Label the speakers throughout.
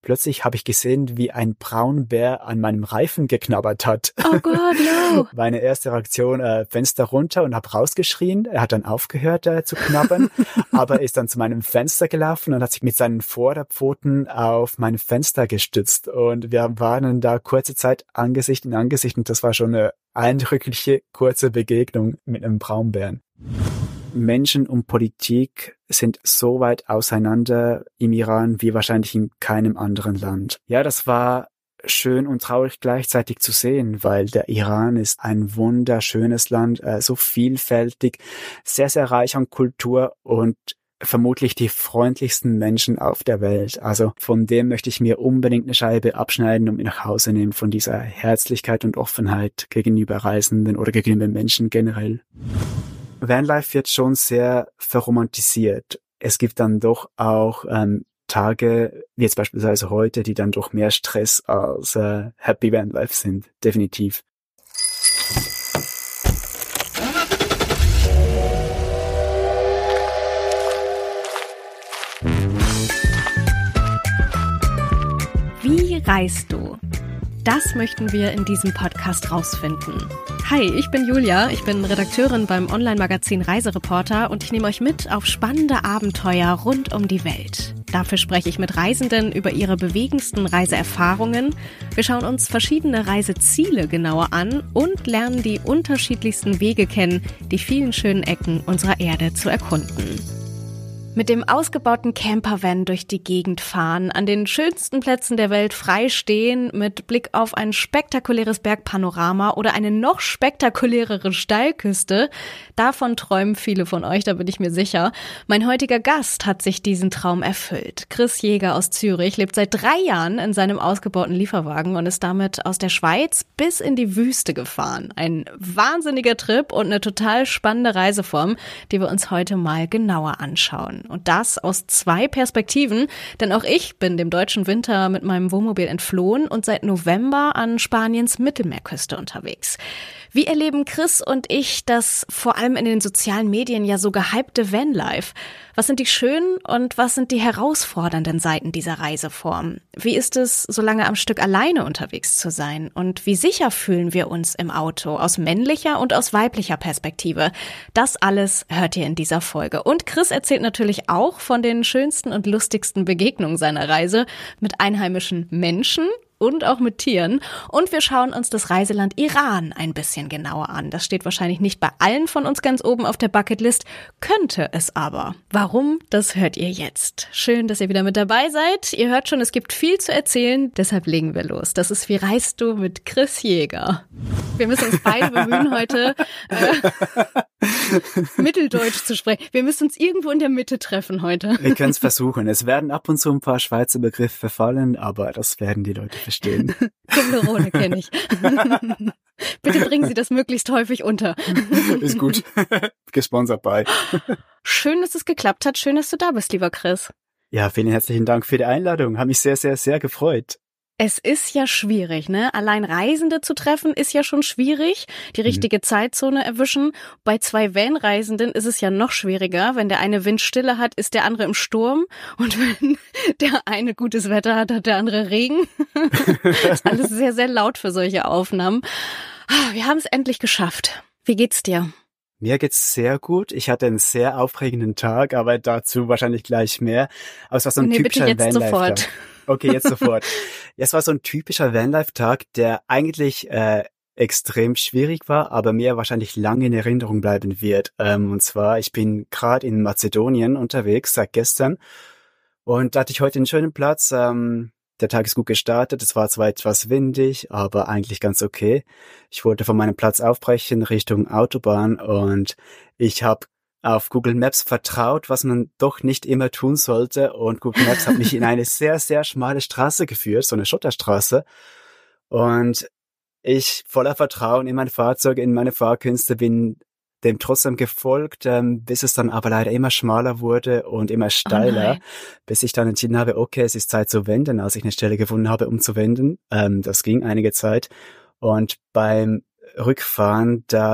Speaker 1: Plötzlich habe ich gesehen, wie ein Braunbär an meinem Reifen geknabbert hat.
Speaker 2: Oh Gott, no.
Speaker 1: Meine erste Reaktion, Fenster runter und habe rausgeschrien. Er hat dann aufgehört zu knabbern, aber ist dann zu meinem Fenster gelaufen und hat sich mit seinen Vorderpfoten auf mein Fenster gestützt. Und wir waren dann da kurze Zeit Angesicht in Angesicht und das war schon eine eindrückliche, kurze Begegnung mit einem Braunbären. Menschen und Politik sind so weit auseinander im Iran wie wahrscheinlich in keinem anderen Land. Ja, das war schön und traurig gleichzeitig zu sehen, weil der Iran ist ein wunderschönes Land, so vielfältig, sehr, sehr reich an Kultur und vermutlich die freundlichsten Menschen auf der Welt. Also von dem möchte ich mir unbedingt eine Scheibe abschneiden und mit nach Hause nehmen, von dieser Herzlichkeit und Offenheit gegenüber Reisenden oder gegenüber Menschen generell. Vanlife wird schon sehr verromantisiert. Es gibt dann doch auch Tage, wie jetzt beispielsweise heute, die dann doch mehr Stress als Happy Vanlife sind. Definitiv.
Speaker 2: Wie reist du? Das möchten wir in diesem Podcast rausfinden. Hi, ich bin Julia, ich bin Redakteurin beim Online-Magazin Reisereporter und ich nehme euch mit auf spannende Abenteuer rund um die Welt. Dafür spreche ich mit Reisenden über ihre bewegendsten Reiseerfahrungen. Wir schauen uns verschiedene Reiseziele genauer an und lernen die unterschiedlichsten Wege kennen, die vielen schönen Ecken unserer Erde zu erkunden. Mit dem ausgebauten Campervan durch die Gegend fahren, an den schönsten Plätzen der Welt frei stehen, mit Blick auf ein spektakuläres Bergpanorama oder eine noch spektakulärere Steilküste. Davon träumen viele von euch, da bin ich mir sicher. Mein heutiger Gast hat sich diesen Traum erfüllt. Chris Jäger aus Zürich lebt seit 3 Jahren in seinem ausgebauten Lieferwagen und ist damit aus der Schweiz bis in die Wüste gefahren. Ein wahnsinniger Trip und eine total spannende Reiseform, die wir uns heute mal genauer anschauen. Und das aus 2 Perspektiven, denn auch ich bin dem deutschen Winter mit meinem Wohnmobil entflohen und seit November an Spaniens Mittelmeerküste unterwegs. Wie erleben Chris und ich das vor allem in den sozialen Medien ja so gehypte Vanlife? Was sind die schönen und was sind die herausfordernden Seiten dieser Reiseform? Wie ist es, so lange am Stück alleine unterwegs zu sein? Und wie sicher fühlen wir uns im Auto aus männlicher und aus weiblicher Perspektive? Das alles hört ihr in dieser Folge. Und Chris erzählt natürlich auch von den schönsten und lustigsten Begegnungen seiner Reise mit einheimischen Menschen und auch mit Tieren. Und wir schauen uns das Reiseland Iran ein bisschen genauer an. Das steht wahrscheinlich nicht bei allen von uns ganz oben auf der Bucketlist, könnte es aber. Warum? Das hört ihr jetzt. Schön, dass ihr wieder mit dabei seid. Ihr hört schon, es gibt viel zu erzählen, deshalb legen wir los. Das ist Wie reist du mit Chris Jäger. Wir müssen uns beide bemühen, heute Mitteldeutsch zu sprechen. Wir müssen uns irgendwo in der Mitte treffen heute.
Speaker 1: Wir können es versuchen. Es werden ab und zu ein paar Schweizer Begriffe fallen, aber das werden die Leute verstehen.
Speaker 2: Toblerone kenne ich. Bitte bringen Sie das möglichst häufig unter.
Speaker 1: Ist gut. Gesponsert bei.
Speaker 2: Schön, dass es geklappt hat. Schön, dass du da bist, lieber Chris.
Speaker 1: Ja, vielen herzlichen Dank für die Einladung. Hat mich sehr, sehr, sehr gefreut.
Speaker 2: Es ist ja schwierig, ne? Allein Reisende zu treffen ist ja schon schwierig. Die richtige Zeitzone erwischen. Bei 2 Van-Reisenden ist es ja noch schwieriger. Wenn der eine Windstille hat, ist der andere im Sturm. Und wenn der eine gutes Wetter hat, hat der andere Regen. Das ist alles sehr, sehr laut für solche Aufnahmen. Wir haben es endlich geschafft. Wie geht's dir?
Speaker 1: Mir geht's sehr gut. Ich hatte einen sehr aufregenden Tag, aber dazu wahrscheinlich gleich mehr. Aber es war so ein typischer Vanlife-Tag. Okay, jetzt sofort. Es war so ein typischer Vanlife-Tag, der eigentlich extrem schwierig war, aber mir wahrscheinlich lange in Erinnerung bleiben wird. Und zwar, ich bin gerade in Mazedonien unterwegs, seit gestern. Und da hatte ich heute einen schönen Platz. Der Tag ist gut gestartet. Es war zwar etwas windig, aber eigentlich ganz okay. Ich wollte von meinem Platz aufbrechen Richtung Autobahn und ich habe auf Google Maps vertraut, was man doch nicht immer tun sollte. Und Google Maps hat mich in eine sehr, sehr schmale Straße geführt, so eine Schotterstraße. Und ich voller Vertrauen in mein Fahrzeug, in meine Fahrkünste bin dem trotzdem gefolgt, bis es dann aber leider immer schmaler wurde und immer steiler, bis ich dann entschieden habe, okay, es ist Zeit zu wenden, als ich eine Stelle gefunden habe, um zu wenden. Das ging einige Zeit. Und beim Rückfahren, da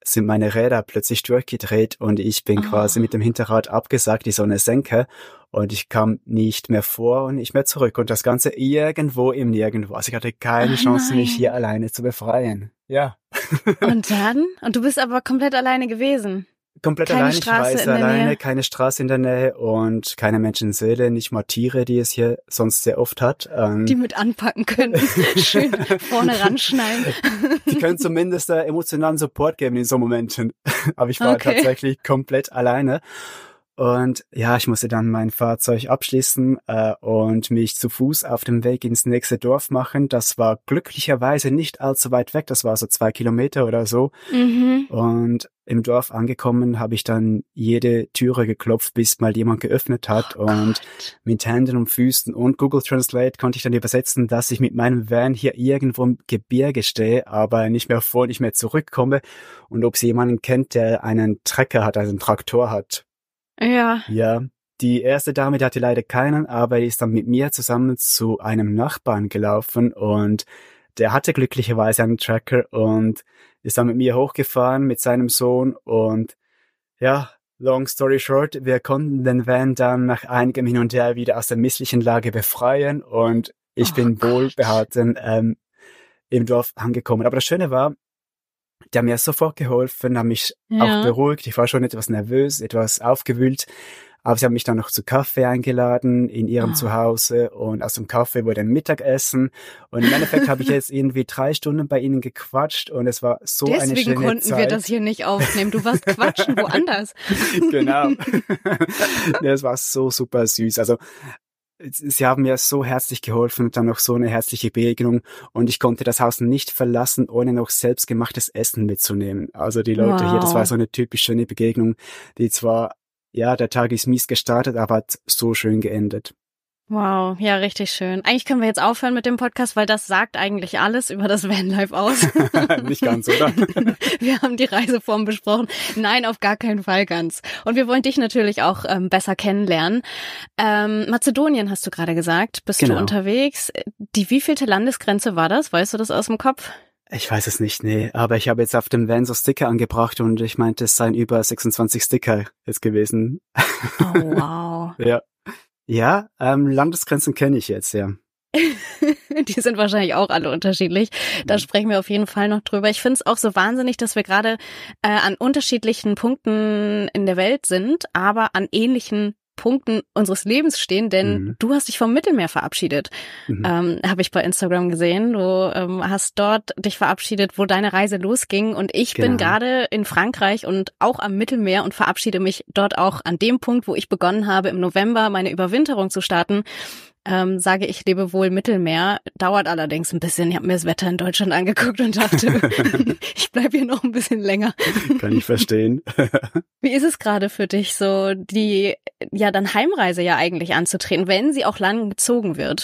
Speaker 1: sind meine Räder plötzlich durchgedreht und ich bin quasi mit dem Hinterrad abgesackt, wie so eine Senke. Und ich kam nicht mehr vor und nicht mehr zurück. Und das Ganze irgendwo im Nirgendwo. Also ich hatte keine Chance, mich hier alleine zu befreien. Ja.
Speaker 2: Und dann? Und du bist aber komplett alleine gewesen?
Speaker 1: Komplett
Speaker 2: keine
Speaker 1: alleine,
Speaker 2: Straße
Speaker 1: ich reise alleine, keine Straße in der Nähe und keine Menschenseele, nicht mal Tiere, die es hier sonst sehr oft hat.
Speaker 2: Die mit anpacken können, schön vorne ranschneiden.
Speaker 1: Die können zumindest emotionalen Support geben in so Momenten. Aber ich war tatsächlich komplett alleine. Und ja, ich musste dann mein Fahrzeug abschließen und mich zu Fuß auf dem Weg ins nächste Dorf machen. Das war glücklicherweise nicht allzu weit weg, das war so 2 Kilometer oder so. Und im Dorf angekommen habe ich dann jede Türe geklopft, bis mal jemand geöffnet hat. Und mit Händen und Füßen und Google Translate konnte ich dann übersetzen, dass ich mit meinem Van hier irgendwo im Gebirge stehe, aber nicht mehr vor, nicht mehr zurückkomme. Und ob sie jemanden kennt, der einen Trecker hat, also einen Traktor hat.
Speaker 2: Ja.
Speaker 1: Ja, die erste Dame, die hatte leider keinen, aber die ist dann mit mir zusammen zu einem Nachbarn gelaufen und der hatte glücklicherweise einen Tracker und ist dann mit mir hochgefahren mit seinem Sohn und ja, long story short, wir konnten den Van dann nach einigem Hin und Her wieder aus der misslichen Lage befreien und ich bin wohlbehalten im Dorf angekommen. Aber das Schöne war, die haben mir sofort geholfen, haben mich auch beruhigt. Ich war schon etwas nervös, etwas aufgewühlt. Aber sie haben mich dann noch zu Kaffee eingeladen in ihrem Zuhause und aus dem Kaffee wurde ein Mittagessen. Und im Endeffekt habe ich jetzt irgendwie 3 Stunden bei ihnen gequatscht und es war so eine schöne Zeit.
Speaker 2: Deswegen konnten wir das hier nicht aufnehmen. Du warst quatschen woanders.
Speaker 1: Genau. Ja, es war so super süß. Also sie haben mir so herzlich geholfen und dann noch so eine herzliche Begegnung und ich konnte das Haus nicht verlassen, ohne noch selbstgemachtes Essen mitzunehmen. Also die Leute hier, das war so eine typisch schöne Begegnung, die zwar, ja, der Tag ist mies gestartet, aber hat so schön geendet.
Speaker 2: Wow, ja, richtig schön. Eigentlich können wir jetzt aufhören mit dem Podcast, weil das sagt eigentlich alles über das Vanlife aus.
Speaker 1: Nicht ganz, oder?
Speaker 2: Wir haben die Reiseform besprochen. Nein, auf gar keinen Fall ganz. Und wir wollen dich natürlich auch besser kennenlernen. Mazedonien hast du gerade gesagt, bist du unterwegs. Die wievielte Landesgrenze war das? Weißt du das aus dem Kopf?
Speaker 1: Ich weiß es nicht, nee. Aber ich habe jetzt auf dem Van so Sticker angebracht und ich meinte, es seien über 26 Sticker jetzt gewesen.
Speaker 2: Oh, wow.
Speaker 1: Ja. Ja, Landesgrenzen kenne ich jetzt, ja.
Speaker 2: Die sind wahrscheinlich auch alle unterschiedlich. Da sprechen wir auf jeden Fall noch drüber. Ich finde es auch so wahnsinnig, dass wir gerade an unterschiedlichen Punkten in der Welt sind, aber an ähnlichen Punkten unseres Lebens stehen, denn du hast dich vom Mittelmeer verabschiedet. Habe ich bei Instagram gesehen. Du hast dort dich verabschiedet, wo deine Reise losging und ich bin gerade in Frankreich und auch am Mittelmeer und verabschiede mich dort auch an dem Punkt, wo ich begonnen habe, im November meine Überwinterung zu starten. Sage ich lebe wohl Mittelmeer. Dauert allerdings ein bisschen. Ich habe mir das Wetter in Deutschland angeguckt und dachte, ich bleibe hier noch ein bisschen länger.
Speaker 1: Kann ich verstehen.
Speaker 2: Wie ist es gerade für dich, so die dann Heimreise ja eigentlich anzutreten, wenn sie auch lang gezogen wird?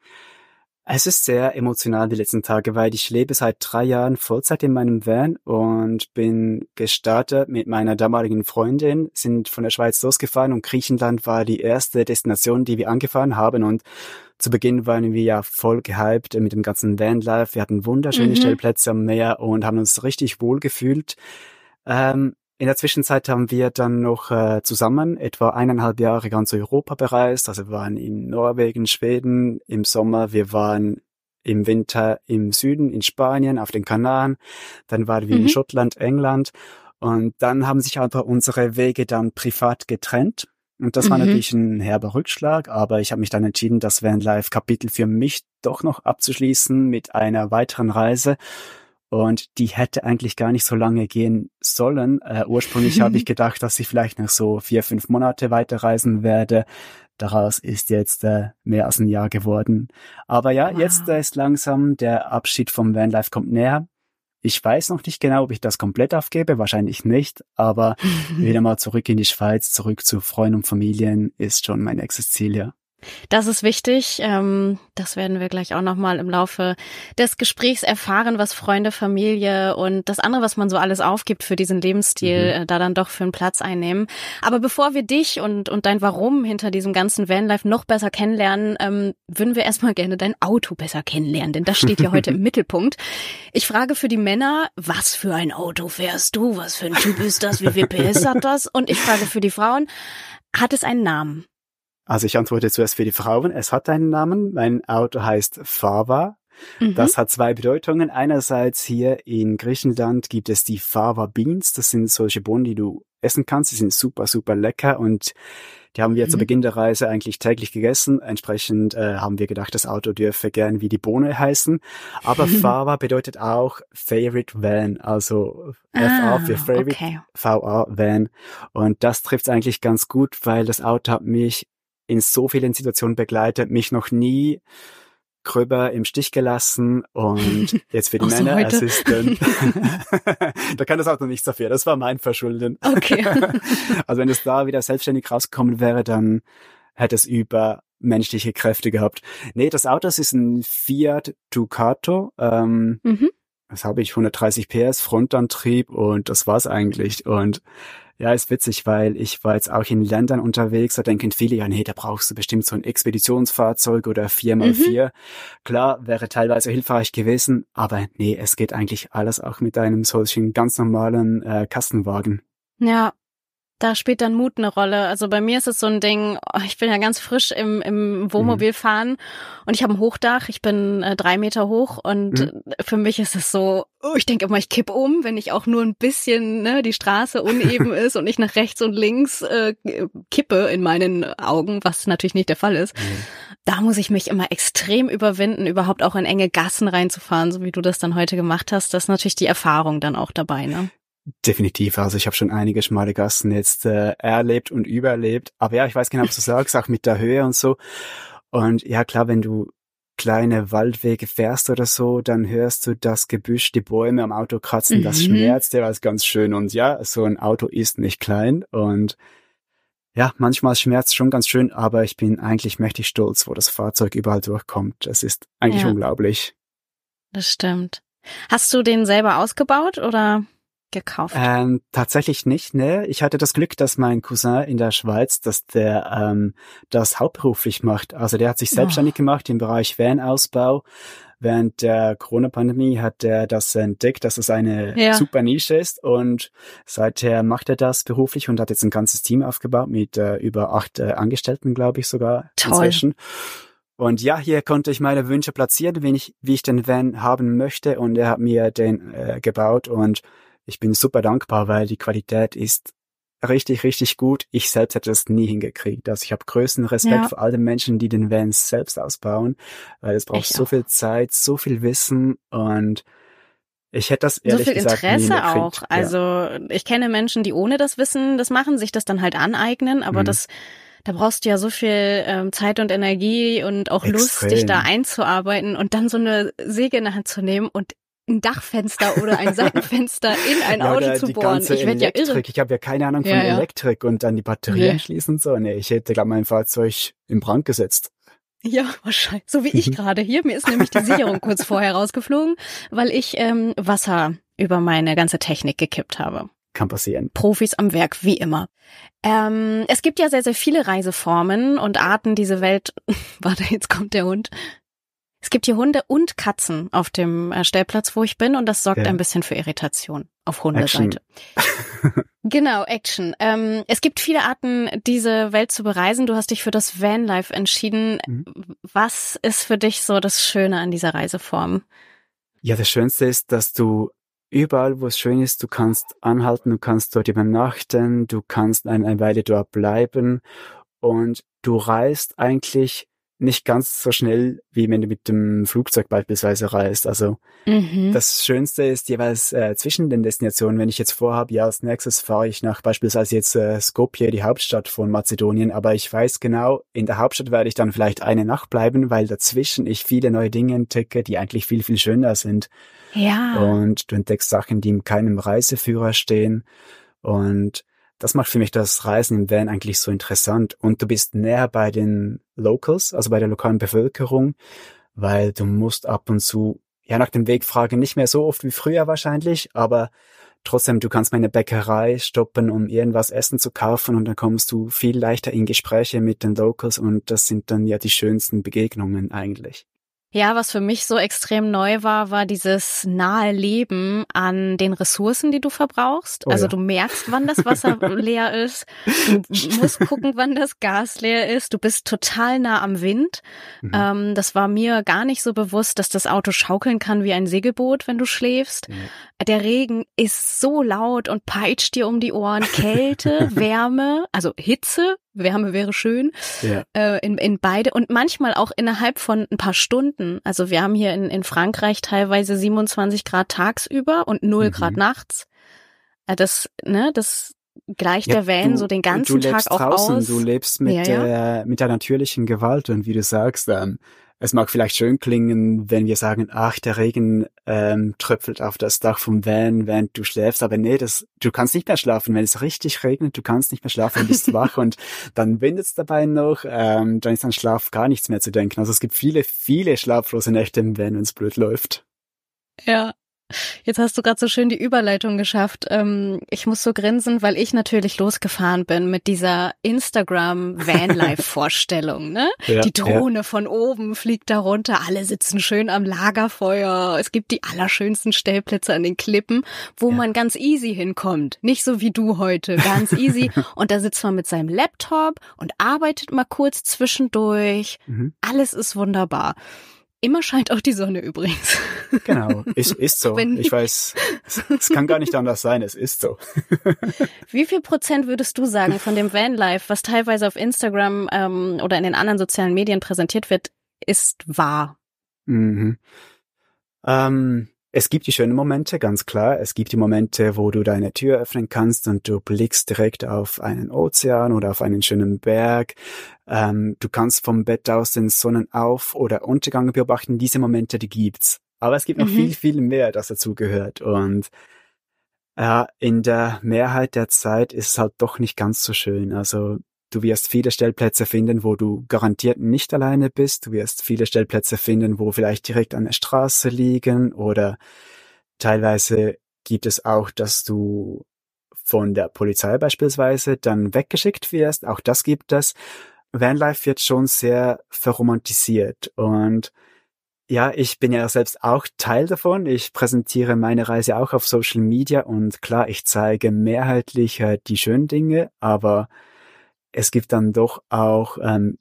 Speaker 1: Es ist sehr emotional die letzten Tage, weil ich lebe seit 3 Jahren Vollzeit in meinem Van und bin gestartet mit meiner damaligen Freundin, sind von der Schweiz losgefahren und Griechenland war die erste Destination, die wir angefahren haben und zu Beginn waren wir ja voll gehypt mit dem ganzen Vanlife. Wir hatten wunderschöne Stellplätze am Meer und haben uns richtig wohl gefühlt. In der Zwischenzeit haben wir dann noch zusammen etwa 1,5 Jahre ganz Europa bereist. Also wir waren in Norwegen, Schweden im Sommer. Wir waren im Winter im Süden, in Spanien, auf den Kanaren. Dann waren wir in Schottland, England. Und dann haben sich einfach unsere Wege dann privat getrennt. Und das war natürlich ein herber Rückschlag. Aber ich habe mich dann entschieden, das Vanlife-Kapitel für mich doch noch abzuschließen mit einer weiteren Reise. Und die hätte eigentlich gar nicht so lange gehen sollen. Ursprünglich habe ich gedacht, dass ich vielleicht noch so 4-5 Monate weiterreisen werde. Daraus ist jetzt mehr als ein Jahr geworden. Aber ja, jetzt ist langsam der Abschied vom Vanlife kommt näher. Ich weiß noch nicht genau, ob ich das komplett aufgebe, wahrscheinlich nicht. Aber wieder mal zurück in die Schweiz, zurück zu Freunden und Familien ist schon mein nächstes Ziel, ja.
Speaker 2: Das ist wichtig. Das werden wir gleich auch nochmal im Laufe des Gesprächs erfahren, was Freunde, Familie und das andere, was man so alles aufgibt für diesen Lebensstil, da dann doch für einen Platz einnehmen. Aber bevor wir dich und dein Warum hinter diesem ganzen Vanlife noch besser kennenlernen, würden wir erstmal gerne dein Auto besser kennenlernen, denn das steht ja heute im Mittelpunkt. Ich frage für die Männer, was für ein Auto fährst du? Was für ein Typ ist das? Wie viel PS hat das? Und ich frage für die Frauen, hat es einen Namen?
Speaker 1: Also ich antworte zuerst für die Frauen. Es hat einen Namen. Mein Auto heißt Fava. Das hat zwei Bedeutungen. Einerseits hier in Griechenland gibt es die Fava Beans. Das sind solche Bohnen, die du essen kannst. Die sind super, super lecker und die haben wir zu Beginn der Reise eigentlich täglich gegessen. Entsprechend haben wir gedacht, das Auto dürfe gern wie die Bohne heißen. Aber Fava bedeutet auch Favorite Van, also FA für Favorite, VA Van. Und das trifft es eigentlich ganz gut, weil das Auto hat mich in so vielen Situationen begleitet, mich noch nie gröber im Stich gelassen und jetzt für die Männer, es ist da kann das Auto nichts dafür, das war mein Verschulden.
Speaker 2: Okay.
Speaker 1: Also wenn es da wieder selbstständig rausgekommen wäre, dann hätte es übermenschliche Kräfte gehabt. Nee, das Auto, das ist ein Fiat Ducato, das habe ich 130 PS, Frontantrieb und das war's eigentlich. Und ja, ist witzig, weil ich war jetzt auch in Ländern unterwegs, da denken viele, ja nee, da brauchst du bestimmt so ein Expeditionsfahrzeug oder 4x4. Klar, wäre teilweise hilfreich gewesen, aber nee, es geht eigentlich alles auch mit einem solchen ganz normalen Kastenwagen.
Speaker 2: Ja. Da spielt dann Mut eine Rolle. Also bei mir ist es so ein Ding, ich bin ja ganz frisch im Wohnmobil fahren und ich habe ein Hochdach, ich bin 3 Meter hoch und für mich ist es so, ich denke immer, ich kipp um, wenn ich auch nur ein bisschen, die Straße uneben ist und ich nach rechts und links kippe in meinen Augen, was natürlich nicht der Fall ist. Da muss ich mich immer extrem überwinden, überhaupt auch in enge Gassen reinzufahren, so wie du das dann heute gemacht hast. Das ist natürlich die Erfahrung dann auch dabei, ne?
Speaker 1: Definitiv, also ich habe schon einige schmale Gassen jetzt erlebt und überlebt, aber ja, ich weiß genau, was du sagst, auch mit der Höhe und so. Und ja klar, wenn du kleine Waldwege fährst oder so, dann hörst du das Gebüsch, die Bäume am Auto kratzen, das schmerzt dir, was ganz schön. Und ja, so ein Auto ist nicht klein und ja, manchmal schmerzt schon ganz schön, aber ich bin eigentlich mächtig stolz, wo das Fahrzeug überall durchkommt. Es ist eigentlich unglaublich.
Speaker 2: Das stimmt. Hast du den selber ausgebaut oder gekauft?
Speaker 1: Tatsächlich nicht, ne. Ich hatte das Glück, dass mein Cousin in der Schweiz, dass der das hauptberuflich macht. Also der hat sich selbstständig gemacht im Bereich Van-Ausbau. Während der Corona-Pandemie hat er das entdeckt, dass es eine super Nische ist und seither macht er das beruflich und hat jetzt ein ganzes Team aufgebaut mit über 8 Angestellten, glaube ich sogar.
Speaker 2: Toll.
Speaker 1: Inzwischen. Und ja, hier konnte ich meine Wünsche platzieren, wie ich den Van haben möchte und er hat mir den gebaut und ich bin super dankbar, weil die Qualität ist richtig, richtig gut. Ich selbst hätte das nie hingekriegt. Also ich habe größten Respekt vor all den Menschen, die den Van selbst ausbauen, weil es braucht so viel Zeit, so viel Wissen und ich hätte das ehrlich gesagt nie hingekriegt.
Speaker 2: So viel Interesse auch. Also ich kenne Menschen, die ohne das Wissen das machen, sich das dann halt aneignen, aber da brauchst du ja so viel Zeit und Energie und auch Lust, dich da einzuarbeiten und dann so eine Säge in der Hand zu nehmen und ein Dachfenster oder ein Seitenfenster in ein Auto zu bohren. Ich werde ja irre.
Speaker 1: Ich habe ja keine Ahnung von Elektrik und dann die Batterien schließen und so. Nee, ich hätte, glaube mein Fahrzeug in Brand gesetzt.
Speaker 2: Ja, wahrscheinlich. So wie ich gerade hier. Mir ist nämlich die Sicherung kurz vorher rausgeflogen, weil ich Wasser über meine ganze Technik gekippt habe.
Speaker 1: Kann passieren.
Speaker 2: Profis am Werk, wie immer. Es gibt ja sehr, sehr viele Reiseformen und Arten, diese Welt... Warte, jetzt kommt der Hund. Es gibt hier Hunde und Katzen auf dem Stellplatz, wo ich bin und das sorgt ein bisschen für Irritation auf Hundeseite. Genau, Action. Es gibt viele Arten, diese Welt zu bereisen. Du hast dich für das Vanlife entschieden. Was ist für dich so das Schöne an dieser Reiseform?
Speaker 1: Ja, das Schönste ist, dass du überall, wo es schön ist, du kannst anhalten, du kannst dort übernachten, du kannst eine Weile dort bleiben und du reist eigentlich nicht ganz so schnell, wie wenn du mit dem Flugzeug beispielsweise reist. Also das Schönste ist jeweils zwischen den Destinationen, wenn ich jetzt vorhabe, ja, als nächstes fahre ich nach beispielsweise jetzt Skopje, die Hauptstadt von Mazedonien, aber ich weiß genau, in der Hauptstadt werde ich dann vielleicht eine Nacht bleiben, weil dazwischen ich viele neue Dinge entdecke, die eigentlich viel, viel schöner sind. Ja. Und du entdeckst Sachen, die in keinem Reiseführer stehen und das macht für mich das Reisen im Van eigentlich so interessant. Und du bist näher bei den Locals, also bei der lokalen Bevölkerung, weil du musst ab und zu, ja, nach dem Weg fragen, nicht mehr so oft wie früher wahrscheinlich, aber trotzdem, du kannst mal in eine Bäckerei stoppen, um irgendwas Essen zu kaufen und dann kommst du viel leichter in Gespräche mit den Locals und das sind dann ja die schönsten Begegnungen eigentlich.
Speaker 2: Ja, was für mich so extrem neu war dieses nahe Leben an den Ressourcen, die du verbrauchst. Also du merkst, wann das Wasser leer ist. Du musst gucken, wann das Gas leer ist. Du bist total nah am Wind. Das war mir gar nicht so bewusst, dass das Auto schaukeln kann wie ein Segelboot, wenn du schläfst. Der Regen ist so laut und peitscht dir um die Ohren. Kälte, Wärme, also Hitze. Wärme wäre schön, in beide und manchmal auch innerhalb von ein paar Stunden. Also wir haben hier in Frankreich teilweise 27 Grad tagsüber und 0 Grad nachts. Das gleicht der Van so den ganzen Tag auch
Speaker 1: draußen,
Speaker 2: aus.
Speaker 1: Du lebst mit der natürlichen Gewalt und wie du sagst, es mag vielleicht schön klingen, wenn wir sagen, ach, der Regen tröpfelt auf das Dach vom Van, während du schläfst, aber nee, du kannst nicht mehr schlafen, wenn es richtig regnet, du kannst nicht mehr schlafen, du bist wach und dann windet es dabei noch, dann ist an Schlaf gar nichts mehr zu denken. Also es gibt viele, viele schlaflose Nächte im Van, wenn es blöd läuft.
Speaker 2: Ja. Jetzt hast du gerade so schön die Überleitung geschafft. Ich muss so grinsen, weil ich natürlich losgefahren bin mit dieser Instagram-Vanlife-Vorstellung, ne? Ja, die Drohne von oben fliegt da runter, alle sitzen schön am Lagerfeuer. Es gibt die allerschönsten Stellplätze an den Klippen, wo man ganz easy hinkommt. Nicht so wie du heute, ganz easy. Und da sitzt man mit seinem Laptop und arbeitet mal kurz zwischendurch. Alles ist wunderbar. Immer scheint auch die Sonne übrigens.
Speaker 1: Genau, ist so. Ich weiß, es kann gar nicht anders sein, es ist so.
Speaker 2: Wie viel Prozent würdest du sagen von dem Vanlife, was teilweise auf Instagram oder in den anderen sozialen Medien präsentiert wird, ist wahr?
Speaker 1: Es gibt die schönen Momente, ganz klar. Es gibt die Momente, wo du deine Tür öffnen kannst und du blickst direkt auf einen Ozean oder auf einen schönen Berg. Du kannst vom Bett aus den Sonnenauf- oder Untergang beobachten. Diese Momente, die gibt's. Aber es gibt noch viel, viel mehr, das dazu gehört. Und in der Mehrheit der Zeit ist es halt doch nicht ganz so schön. Also du wirst viele Stellplätze finden, wo du garantiert nicht alleine bist. Du wirst viele Stellplätze finden, wo vielleicht direkt an der Straße liegen oder teilweise gibt es auch, dass du von der Polizei beispielsweise dann weggeschickt wirst. Auch das gibt es. Vanlife wird schon sehr verromantisiert und ja, ich bin ja selbst auch Teil davon. Ich präsentiere meine Reise auch auf Social Media und klar, ich zeige mehrheitlich die schönen Dinge, aber es gibt dann doch auch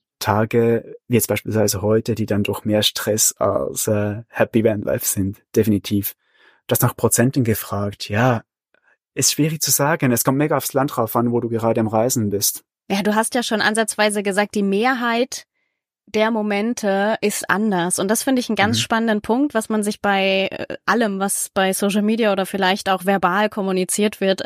Speaker 1: Tage, wie jetzt beispielsweise heute, die dann doch mehr Stress als Happy Vanlife sind, definitiv. Du hast nach Prozenten gefragt. Ja, ist schwierig zu sagen. Es kommt mega aufs Land drauf an, wo du gerade am Reisen bist.
Speaker 2: Ja, du hast ja schon ansatzweise gesagt, die Mehrheit der Momente ist anders. Und das finde ich einen ganz spannenden Punkt, was man sich bei allem, was bei Social Media oder vielleicht auch verbal kommuniziert wird,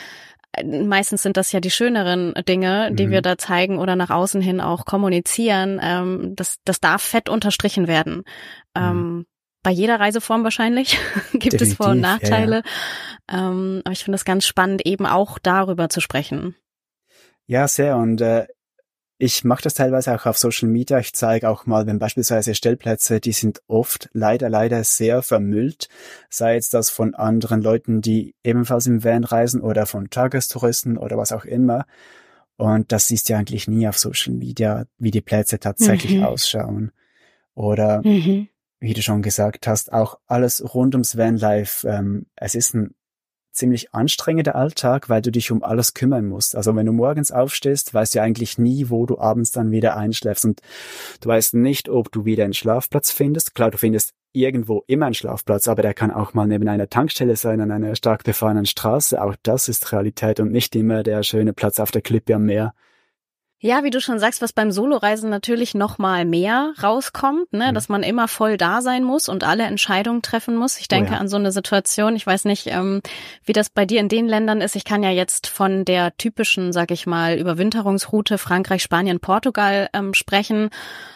Speaker 2: meistens sind das ja die schöneren Dinge, die wir da zeigen oder nach außen hin auch kommunizieren. Das darf fett unterstrichen werden. Bei jeder Reiseform wahrscheinlich gibt
Speaker 1: Definitiv,
Speaker 2: es Vor- und Nachteile.
Speaker 1: Ja.
Speaker 2: Aber ich finde es ganz spannend, eben auch darüber zu sprechen.
Speaker 1: Ja, sehr. Und ich mache das teilweise auch auf Social Media. Ich zeige auch mal, wenn beispielsweise Stellplätze, die sind oft leider sehr vermüllt. Sei jetzt das von anderen Leuten, die ebenfalls im Van reisen oder von Tagestouristen oder was auch immer. Und das siehst du eigentlich nie auf Social Media, wie die Plätze tatsächlich ausschauen. Oder wie du schon gesagt hast, auch alles rund ums Vanlife. Es ist ein ziemlich anstrengender Alltag, weil du dich um alles kümmern musst. Also wenn du morgens aufstehst, weißt du eigentlich nie, wo du abends dann wieder einschläfst und du weißt nicht, ob du wieder einen Schlafplatz findest. Klar, du findest irgendwo immer einen Schlafplatz, aber der kann auch mal neben einer Tankstelle sein, an einer stark befahrenen Straße. Auch das ist Realität und nicht immer der schöne Platz auf der Klippe am Meer.
Speaker 2: Ja, wie du schon sagst, was beim Soloreisen natürlich noch mal mehr rauskommt, ne, dass man immer voll da sein muss und alle Entscheidungen treffen muss. Ich denke an so eine Situation, ich weiß nicht, wie das bei dir in den Ländern ist. Ich kann ja jetzt von der typischen, sag ich mal, Überwinterungsroute Frankreich, Spanien, Portugal sprechen.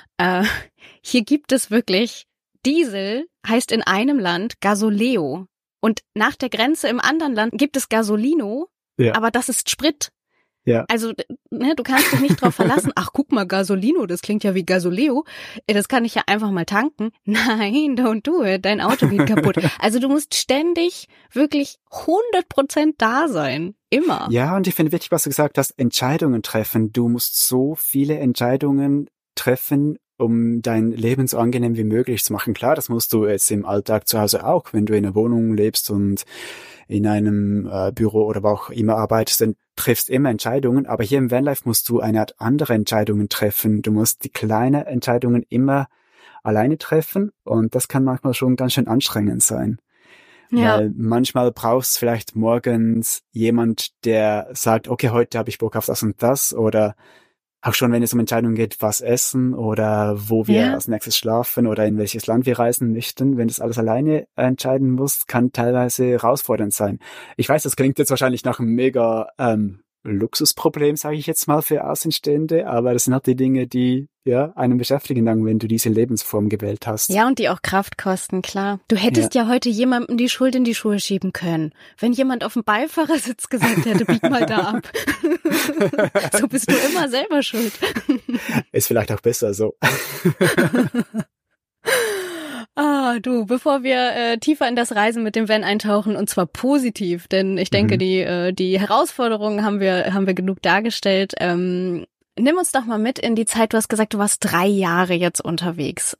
Speaker 2: Hier gibt es wirklich, Diesel heißt in einem Land Gasoleo und nach der Grenze im anderen Land gibt es Gasolino, aber das ist Sprit.
Speaker 1: Ja.
Speaker 2: Also, ne, du kannst dich nicht drauf verlassen. Ach, guck mal, Gasolino, das klingt ja wie Gasoleo. Das kann ich ja einfach mal tanken. Nein, don't do it. Dein Auto geht kaputt. Also du musst ständig wirklich 100% da sein. Immer.
Speaker 1: Ja, und ich finde wichtig, was du gesagt hast, Entscheidungen treffen. Du musst so viele Entscheidungen treffen, um dein Leben so angenehm wie möglich zu machen. Klar, das musst du jetzt im Alltag zu Hause auch, wenn du in einer Wohnung lebst und in einem Büro oder wo auch immer arbeitest, dann triffst immer Entscheidungen. Aber hier im Vanlife musst du eine Art andere Entscheidungen treffen. Du musst die kleinen Entscheidungen immer alleine treffen und das kann manchmal schon ganz schön anstrengend sein.
Speaker 2: Ja.
Speaker 1: Weil manchmal brauchst du vielleicht morgens jemand, der sagt, okay, heute habe ich Bock auf das und das, oder auch schon, wenn es um Entscheidungen geht, was essen oder wo wir als nächstes schlafen oder in welches Land wir reisen möchten. Wenn das alles alleine entscheiden musst, kann teilweise herausfordernd sein. Ich weiß, das klingt jetzt wahrscheinlich nach einem mega Luxusproblem, sage ich jetzt mal, für Außenstehende, aber das sind halt die Dinge, die einen beschäftigen dann, wenn du diese Lebensform gewählt hast.
Speaker 2: Ja, und die auch Kraft kosten, klar. Du hättest ja heute jemandem die Schuld in die Schuhe schieben können. Wenn jemand auf dem Beifahrersitz gesagt hätte, bieg mal da ab. So bist du immer selber schuld.
Speaker 1: Ist vielleicht auch besser so.
Speaker 2: Du, bevor wir tiefer in das Reisen mit dem Van eintauchen, und zwar positiv, denn ich denke, die Herausforderungen haben wir genug dargestellt. Nimm uns doch mal mit in die Zeit. Du hast gesagt, du warst 3 Jahre jetzt unterwegs.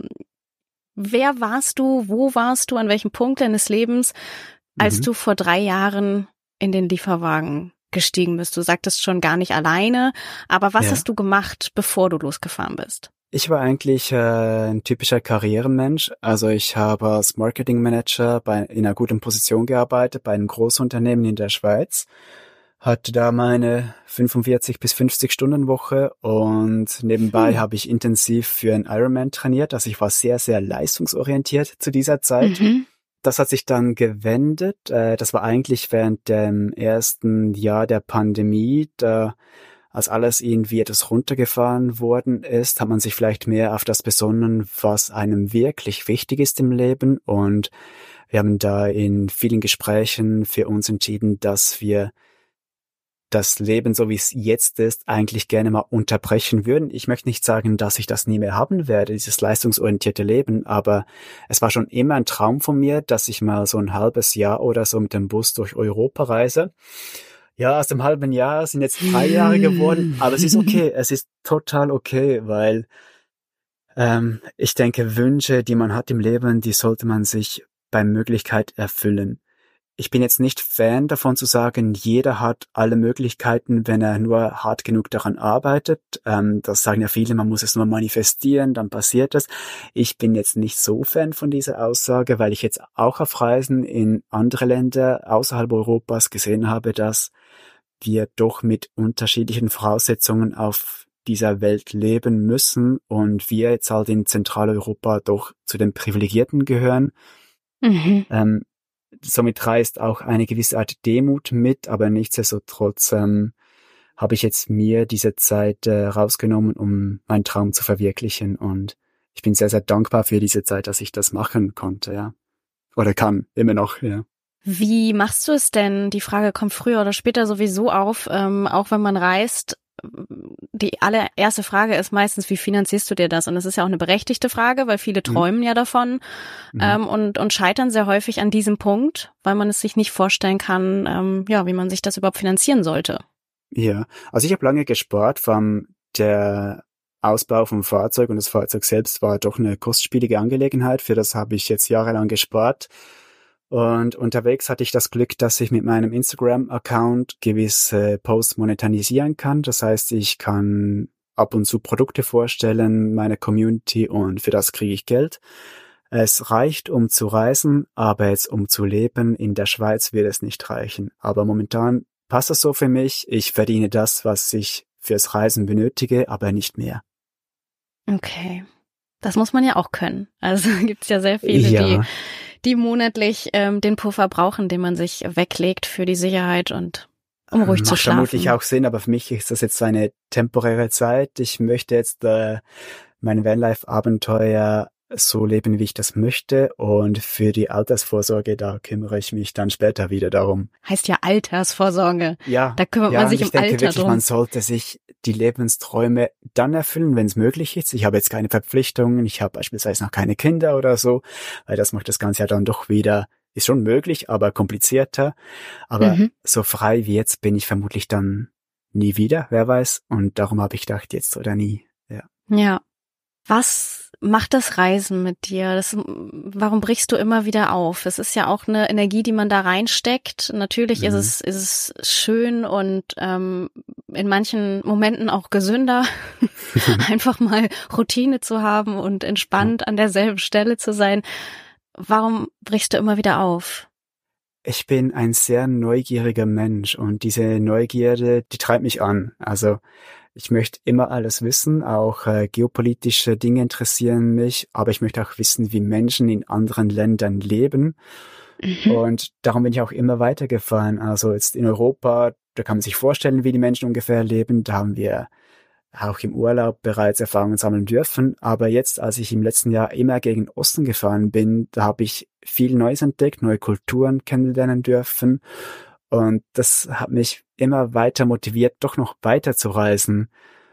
Speaker 2: Wer warst du? Wo warst du? An welchem Punkt deines Lebens, als du vor 3 Jahren in den Lieferwagen gestiegen bist? Du sagtest schon gar nicht alleine, aber was hast du gemacht, bevor du losgefahren bist?
Speaker 1: Ich war eigentlich ein typischer Karrieremensch. Also ich habe als Marketingmanager in einer guten Position gearbeitet, bei einem Großunternehmen in der Schweiz. Hatte da meine 45 bis 50 Stunden Woche und nebenbei habe ich intensiv für einen Ironman trainiert. Also ich war sehr, sehr leistungsorientiert zu dieser Zeit. Das hat sich dann gewendet. Das war eigentlich während dem ersten Jahr der Pandemie, da als alles irgendwie etwas runtergefahren worden ist, hat man sich vielleicht mehr auf das besonnen, was einem wirklich wichtig ist im Leben. Und wir haben da in vielen Gesprächen für uns entschieden, dass wir das Leben, so wie es jetzt ist, eigentlich gerne mal unterbrechen würden. Ich möchte nicht sagen, dass ich das nie mehr haben werde, dieses leistungsorientierte Leben, aber es war schon immer ein Traum von mir, dass ich mal so ein halbes Jahr oder so mit dem Bus durch Europa reise. Ja, aus dem halben Jahr sind jetzt 3 Jahre geworden, aber es ist okay, es ist total okay, weil ich denke, Wünsche, die man hat im Leben, die sollte man sich bei Möglichkeit erfüllen. Ich bin jetzt nicht Fan davon zu sagen, jeder hat alle Möglichkeiten, wenn er nur hart genug daran arbeitet. Das sagen ja viele, man muss es nur manifestieren, dann passiert es. Ich bin jetzt nicht so Fan von dieser Aussage, weil ich jetzt auch auf Reisen in andere Länder außerhalb Europas gesehen habe, dass wir doch mit unterschiedlichen Voraussetzungen auf dieser Welt leben müssen und wir jetzt halt in Zentraleuropa doch zu den Privilegierten gehören. Somit reist auch eine gewisse Art Demut mit, aber nichtsdestotrotz habe ich jetzt mir diese Zeit rausgenommen, um meinen Traum zu verwirklichen und ich bin sehr, sehr dankbar für diese Zeit, dass ich das machen konnte, ja. Oder kann, immer noch, ja.
Speaker 2: Wie machst du es denn? Die Frage kommt früher oder später sowieso auf, auch wenn man reist. Die allererste Frage ist meistens, wie finanzierst du dir das? Und das ist ja auch eine berechtigte Frage, weil viele träumen ja davon und scheitern sehr häufig an diesem Punkt, weil man es sich nicht vorstellen kann, wie man sich das überhaupt finanzieren sollte.
Speaker 1: Ja, also ich habe lange gespart der Ausbau vom Fahrzeug und das Fahrzeug selbst war doch eine kostspielige Angelegenheit. Für das habe ich jetzt jahrelang gespart. Und unterwegs hatte ich das Glück, dass ich mit meinem Instagram-Account gewisse Posts monetarisieren kann. Das heißt, ich kann ab und zu Produkte vorstellen, meiner Community und für das kriege ich Geld. Es reicht, um zu reisen, aber jetzt um zu leben in der Schweiz wird es nicht reichen. Aber momentan passt das so für mich. Ich verdiene das, was ich fürs Reisen benötige, aber nicht mehr.
Speaker 2: Okay. Das muss man ja auch können. Also gibt's ja sehr viele, die monatlich den Puffer brauchen, den man sich weglegt für die Sicherheit und um ruhig zu schlafen.
Speaker 1: Macht vermutlich auch Sinn, aber für mich ist das jetzt eine temporäre Zeit. Ich möchte jetzt meine Vanlife-Abenteuer so leben, wie ich das möchte. Und für die Altersvorsorge, da kümmere ich mich dann später wieder darum.
Speaker 2: Heißt ja Altersvorsorge.
Speaker 1: Ja,
Speaker 2: Da kümmert man sich
Speaker 1: ich
Speaker 2: im
Speaker 1: denke
Speaker 2: Alter
Speaker 1: wirklich,
Speaker 2: drum.
Speaker 1: man sollte sich die Lebensträume dann erfüllen, wenn es möglich ist. Ich habe jetzt keine Verpflichtungen, ich habe beispielsweise noch keine Kinder oder so, weil das macht das Ganze ja dann doch wieder, ist schon möglich, aber komplizierter. Aber so frei wie jetzt bin ich vermutlich dann nie wieder, wer weiß. Und darum habe ich gedacht, jetzt oder nie. Ja.
Speaker 2: Ja. Was macht das Reisen mit dir? Warum brichst du immer wieder auf? Es ist ja auch eine Energie, die man da reinsteckt. Natürlich ist es schön und in manchen Momenten auch gesünder, einfach mal Routine zu haben und entspannt an derselben Stelle zu sein. Warum brichst du immer wieder auf?
Speaker 1: Ich bin ein sehr neugieriger Mensch und diese Neugierde, die treibt mich an. Also ich möchte immer alles wissen, auch geopolitische Dinge interessieren mich, aber ich möchte auch wissen, wie Menschen in anderen Ländern leben. Und darum bin ich auch immer weitergefahren. Also jetzt in Europa, da kann man sich vorstellen, wie die Menschen ungefähr leben. Da haben wir auch im Urlaub bereits Erfahrungen sammeln dürfen. Aber jetzt, als ich im letzten Jahr immer gegen Osten gefahren bin, da habe ich viel Neues entdeckt, neue Kulturen kennenlernen dürfen. Und das hat mich immer weiter motiviert, doch noch weiter zu reisen.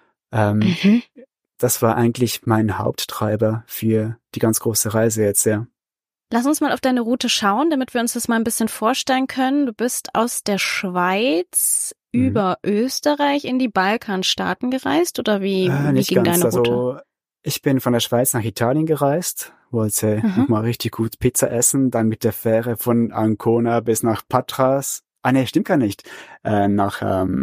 Speaker 1: Das war eigentlich mein Haupttreiber für die ganz große Reise jetzt, ja.
Speaker 2: Lass uns mal auf deine Route schauen, damit wir uns das mal ein bisschen vorstellen können. Du bist aus der Schweiz über Österreich in die Balkanstaaten gereist, oder wie ging
Speaker 1: ganz,
Speaker 2: deine Route?
Speaker 1: Also ich bin von der Schweiz nach Italien gereist, wollte nochmal richtig gut Pizza essen, dann mit der Fähre von Ancona bis nach Patras. Nee, stimmt gar nicht. Nach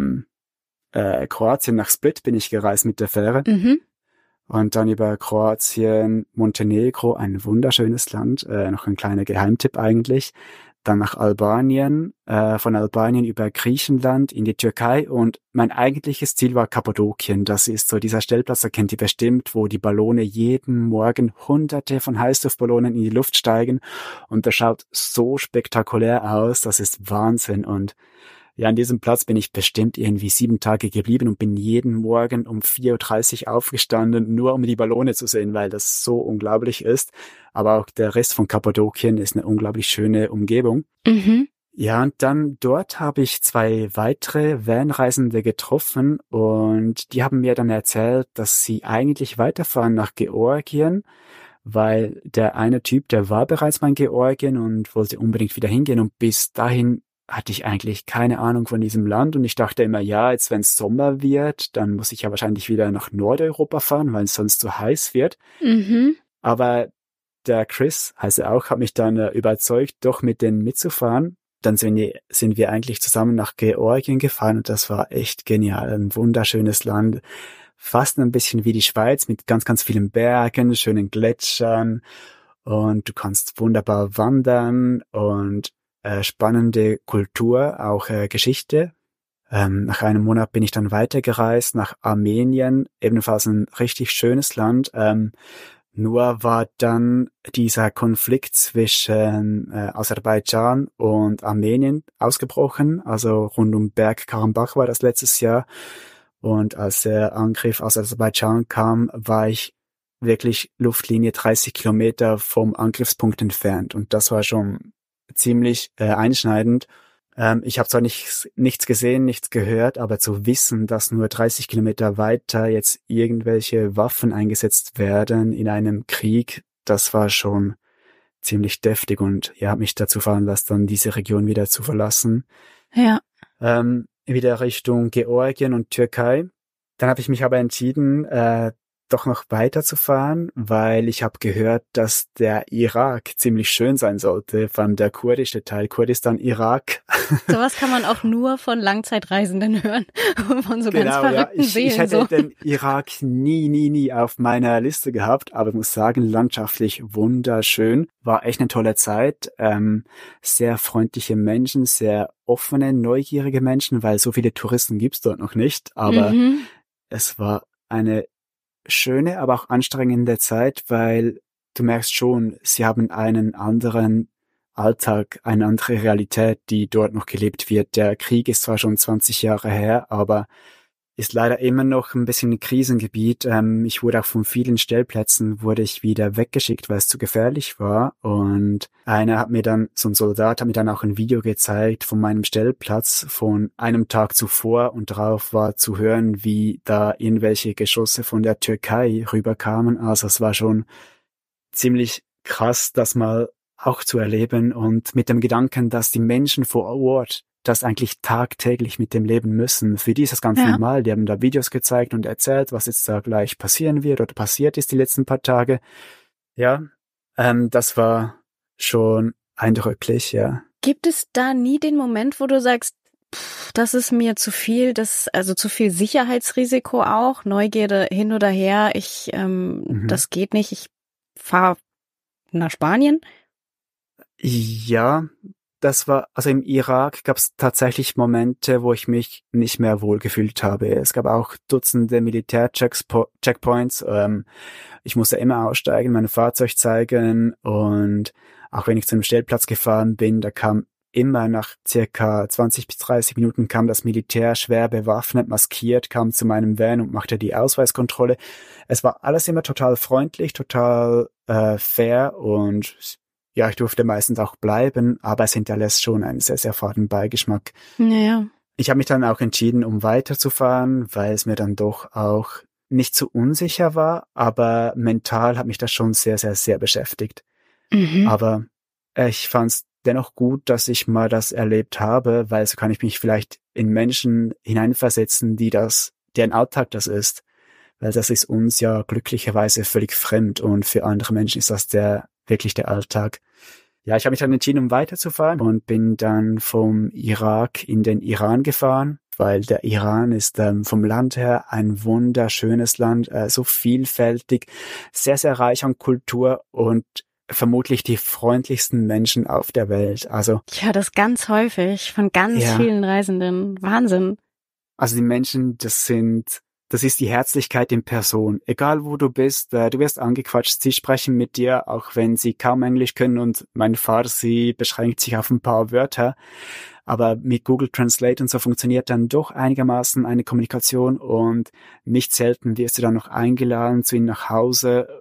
Speaker 1: Kroatien, nach Split bin ich gereist mit der Fähre. Und dann über Kroatien, Montenegro, ein wunderschönes Land, noch ein kleiner Geheimtipp eigentlich. Dann nach Albanien, von Albanien über Griechenland in die Türkei und mein eigentliches Ziel war Kappadokien. Das ist so dieser Stellplatz, da kennt ihr bestimmt, wo die Ballone jeden Morgen hunderte von Heißluftballonen in die Luft steigen und das schaut so spektakulär aus, das ist Wahnsinn. Und ja, an diesem Platz bin ich bestimmt irgendwie 7 Tage geblieben und bin jeden Morgen um 4:30 Uhr aufgestanden, nur um die Ballone zu sehen, weil das so unglaublich ist. Aber auch der Rest von Kappadokien ist eine unglaublich schöne Umgebung. Ja, und dann dort habe ich 2 weitere Vanreisende getroffen und die haben mir dann erzählt, dass sie eigentlich weiterfahren nach Georgien, weil der eine Typ, der war bereits mal in Georgien und wollte unbedingt wieder hingehen und bis dahin hatte ich eigentlich keine Ahnung von diesem Land und ich dachte immer, ja, jetzt wenn es Sommer wird, dann muss ich ja wahrscheinlich wieder nach Nordeuropa fahren, weil es sonst zu heiß wird. Aber der Chris, heißt er auch, hat mich dann überzeugt, doch mit denen mitzufahren. Dann sind wir eigentlich zusammen nach Georgien gefahren und das war echt genial. Ein wunderschönes Land, fast ein bisschen wie die Schweiz mit ganz, ganz vielen Bergen, schönen Gletschern und du kannst wunderbar wandern und spannende Kultur, auch Geschichte. Nach einem Monat bin ich dann weitergereist nach Armenien, ebenfalls ein richtig schönes Land. Nur war dann dieser Konflikt zwischen Aserbaidschan und Armenien ausgebrochen, also rund um Bergkarabach war das letztes Jahr. Und als der Angriff aus Aserbaidschan kam, war ich wirklich Luftlinie 30 Kilometer vom Angriffspunkt entfernt. Und das war schon ziemlich einschneidend. Ich habe zwar nichts gesehen, nichts gehört, aber zu wissen, dass nur 30 Kilometer weiter jetzt irgendwelche Waffen eingesetzt werden in einem Krieg, das war schon ziemlich deftig und ja, hat mich dazu veranlasst, dann diese Region wieder zu verlassen.
Speaker 2: Ja.
Speaker 1: Wieder Richtung Georgien und Türkei. Dann habe ich mich aber entschieden, doch noch weiterzufahren, weil ich habe gehört, dass der Irak ziemlich schön sein sollte, vor allem der kurdische Teil, Kurdistan, Irak.
Speaker 2: Sowas kann man auch nur von Langzeitreisenden hören, von so ganz verrückten Seelen.
Speaker 1: Ich hätte den Irak nie auf meiner Liste gehabt, aber ich muss sagen, landschaftlich wunderschön, war echt eine tolle Zeit, sehr freundliche Menschen, sehr offene, neugierige Menschen, weil so viele Touristen gibt's dort noch nicht, aber es war eine schöne, aber auch anstrengende Zeit, weil du merkst schon, sie haben einen anderen Alltag, eine andere Realität, die dort noch gelebt wird. Der Krieg ist zwar schon 20 Jahre her, aber ist leider immer noch ein bisschen ein Krisengebiet. Ich wurde auch von vielen Stellplätzen wieder weggeschickt, weil es zu gefährlich war. Und so ein Soldat hat mir dann auch ein Video gezeigt von meinem Stellplatz von einem Tag zuvor und darauf war zu hören, wie da irgendwelche Geschosse von der Türkei rüberkamen. Also es war schon ziemlich krass, das mal auch zu erleben und mit dem Gedanken, dass die Menschen vor Ort das eigentlich tagtäglich mit dem leben müssen. Für die ist das ganz normal. Die haben da Videos gezeigt und erzählt, was jetzt da gleich passieren wird oder passiert ist die letzten paar Tage. Ja, das war schon eindrücklich, ja.
Speaker 2: Gibt es da nie den Moment, wo du sagst, das ist mir zu viel, also zu viel Sicherheitsrisiko auch, Neugierde hin oder her, das geht nicht, ich fahre nach Spanien?
Speaker 1: Ja, also im Irak gab es tatsächlich Momente, wo ich mich nicht mehr wohlgefühlt habe. Es gab auch Dutzende Militär-Checkpoints. Ich musste immer aussteigen, mein Fahrzeug zeigen und auch wenn ich zu einem Stellplatz gefahren bin, da kam immer nach circa 20 bis 30 Minuten kam das Militär schwer bewaffnet, maskiert, kam zu meinem Van und machte die Ausweiskontrolle. Es war alles immer total freundlich, total fair und ja, ich durfte meistens auch bleiben, aber es hinterlässt schon einen sehr, sehr faden Beigeschmack.
Speaker 2: Ja.
Speaker 1: Ich habe mich dann auch entschieden, um weiterzufahren, weil es mir dann doch auch nicht so unsicher war, aber mental hat mich das schon sehr, sehr, sehr beschäftigt. Aber ich fand es dennoch gut, dass ich mal das erlebt habe, weil so kann ich mich vielleicht in Menschen hineinversetzen, deren Alltag das ist. Weil das ist uns ja glücklicherweise völlig fremd und für andere Menschen ist das wirklich der Alltag. Ja, ich habe mich dann entschieden, um weiterzufahren und bin dann vom Irak in den Iran gefahren, weil der Iran ist vom Land her ein wunderschönes Land, so vielfältig, sehr, sehr reich an Kultur und vermutlich die freundlichsten Menschen auf der Welt. Also
Speaker 2: ich höre das ganz häufig von ganz vielen Reisenden. Wahnsinn.
Speaker 1: Also die Menschen, das ist die Herzlichkeit in Person. Egal wo du bist, du wirst angequatscht, sie sprechen mit dir, auch wenn sie kaum Englisch können und mein Farsi beschränkt sich auf ein paar Wörter. Aber mit Google Translate und so funktioniert dann doch einigermaßen eine Kommunikation und nicht selten wirst du dann noch eingeladen zu ihnen nach Hause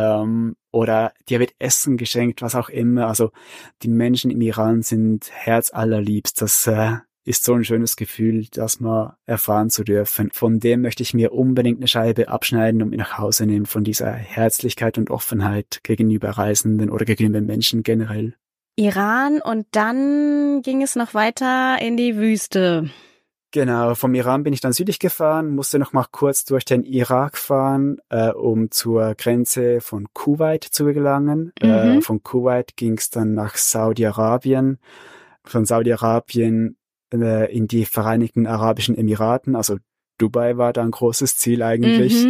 Speaker 1: oder dir wird Essen geschenkt, was auch immer. Also die Menschen im Iran sind herzallerliebst. Das ist so ein schönes Gefühl, das mal erfahren zu dürfen. Von dem möchte ich mir unbedingt eine Scheibe abschneiden und mir nach Hause nehmen, von dieser Herzlichkeit und Offenheit gegenüber Reisenden oder gegenüber Menschen generell.
Speaker 2: Iran und dann ging es noch weiter in die Wüste.
Speaker 1: Genau, vom Iran bin ich dann südlich gefahren, musste noch mal kurz durch den Irak fahren, um zur Grenze von Kuwait zu gelangen. Von Kuwait ging es dann nach Saudi-Arabien. Von Saudi-Arabien in die Vereinigten Arabischen Emiraten, also Dubai war da ein großes Ziel eigentlich.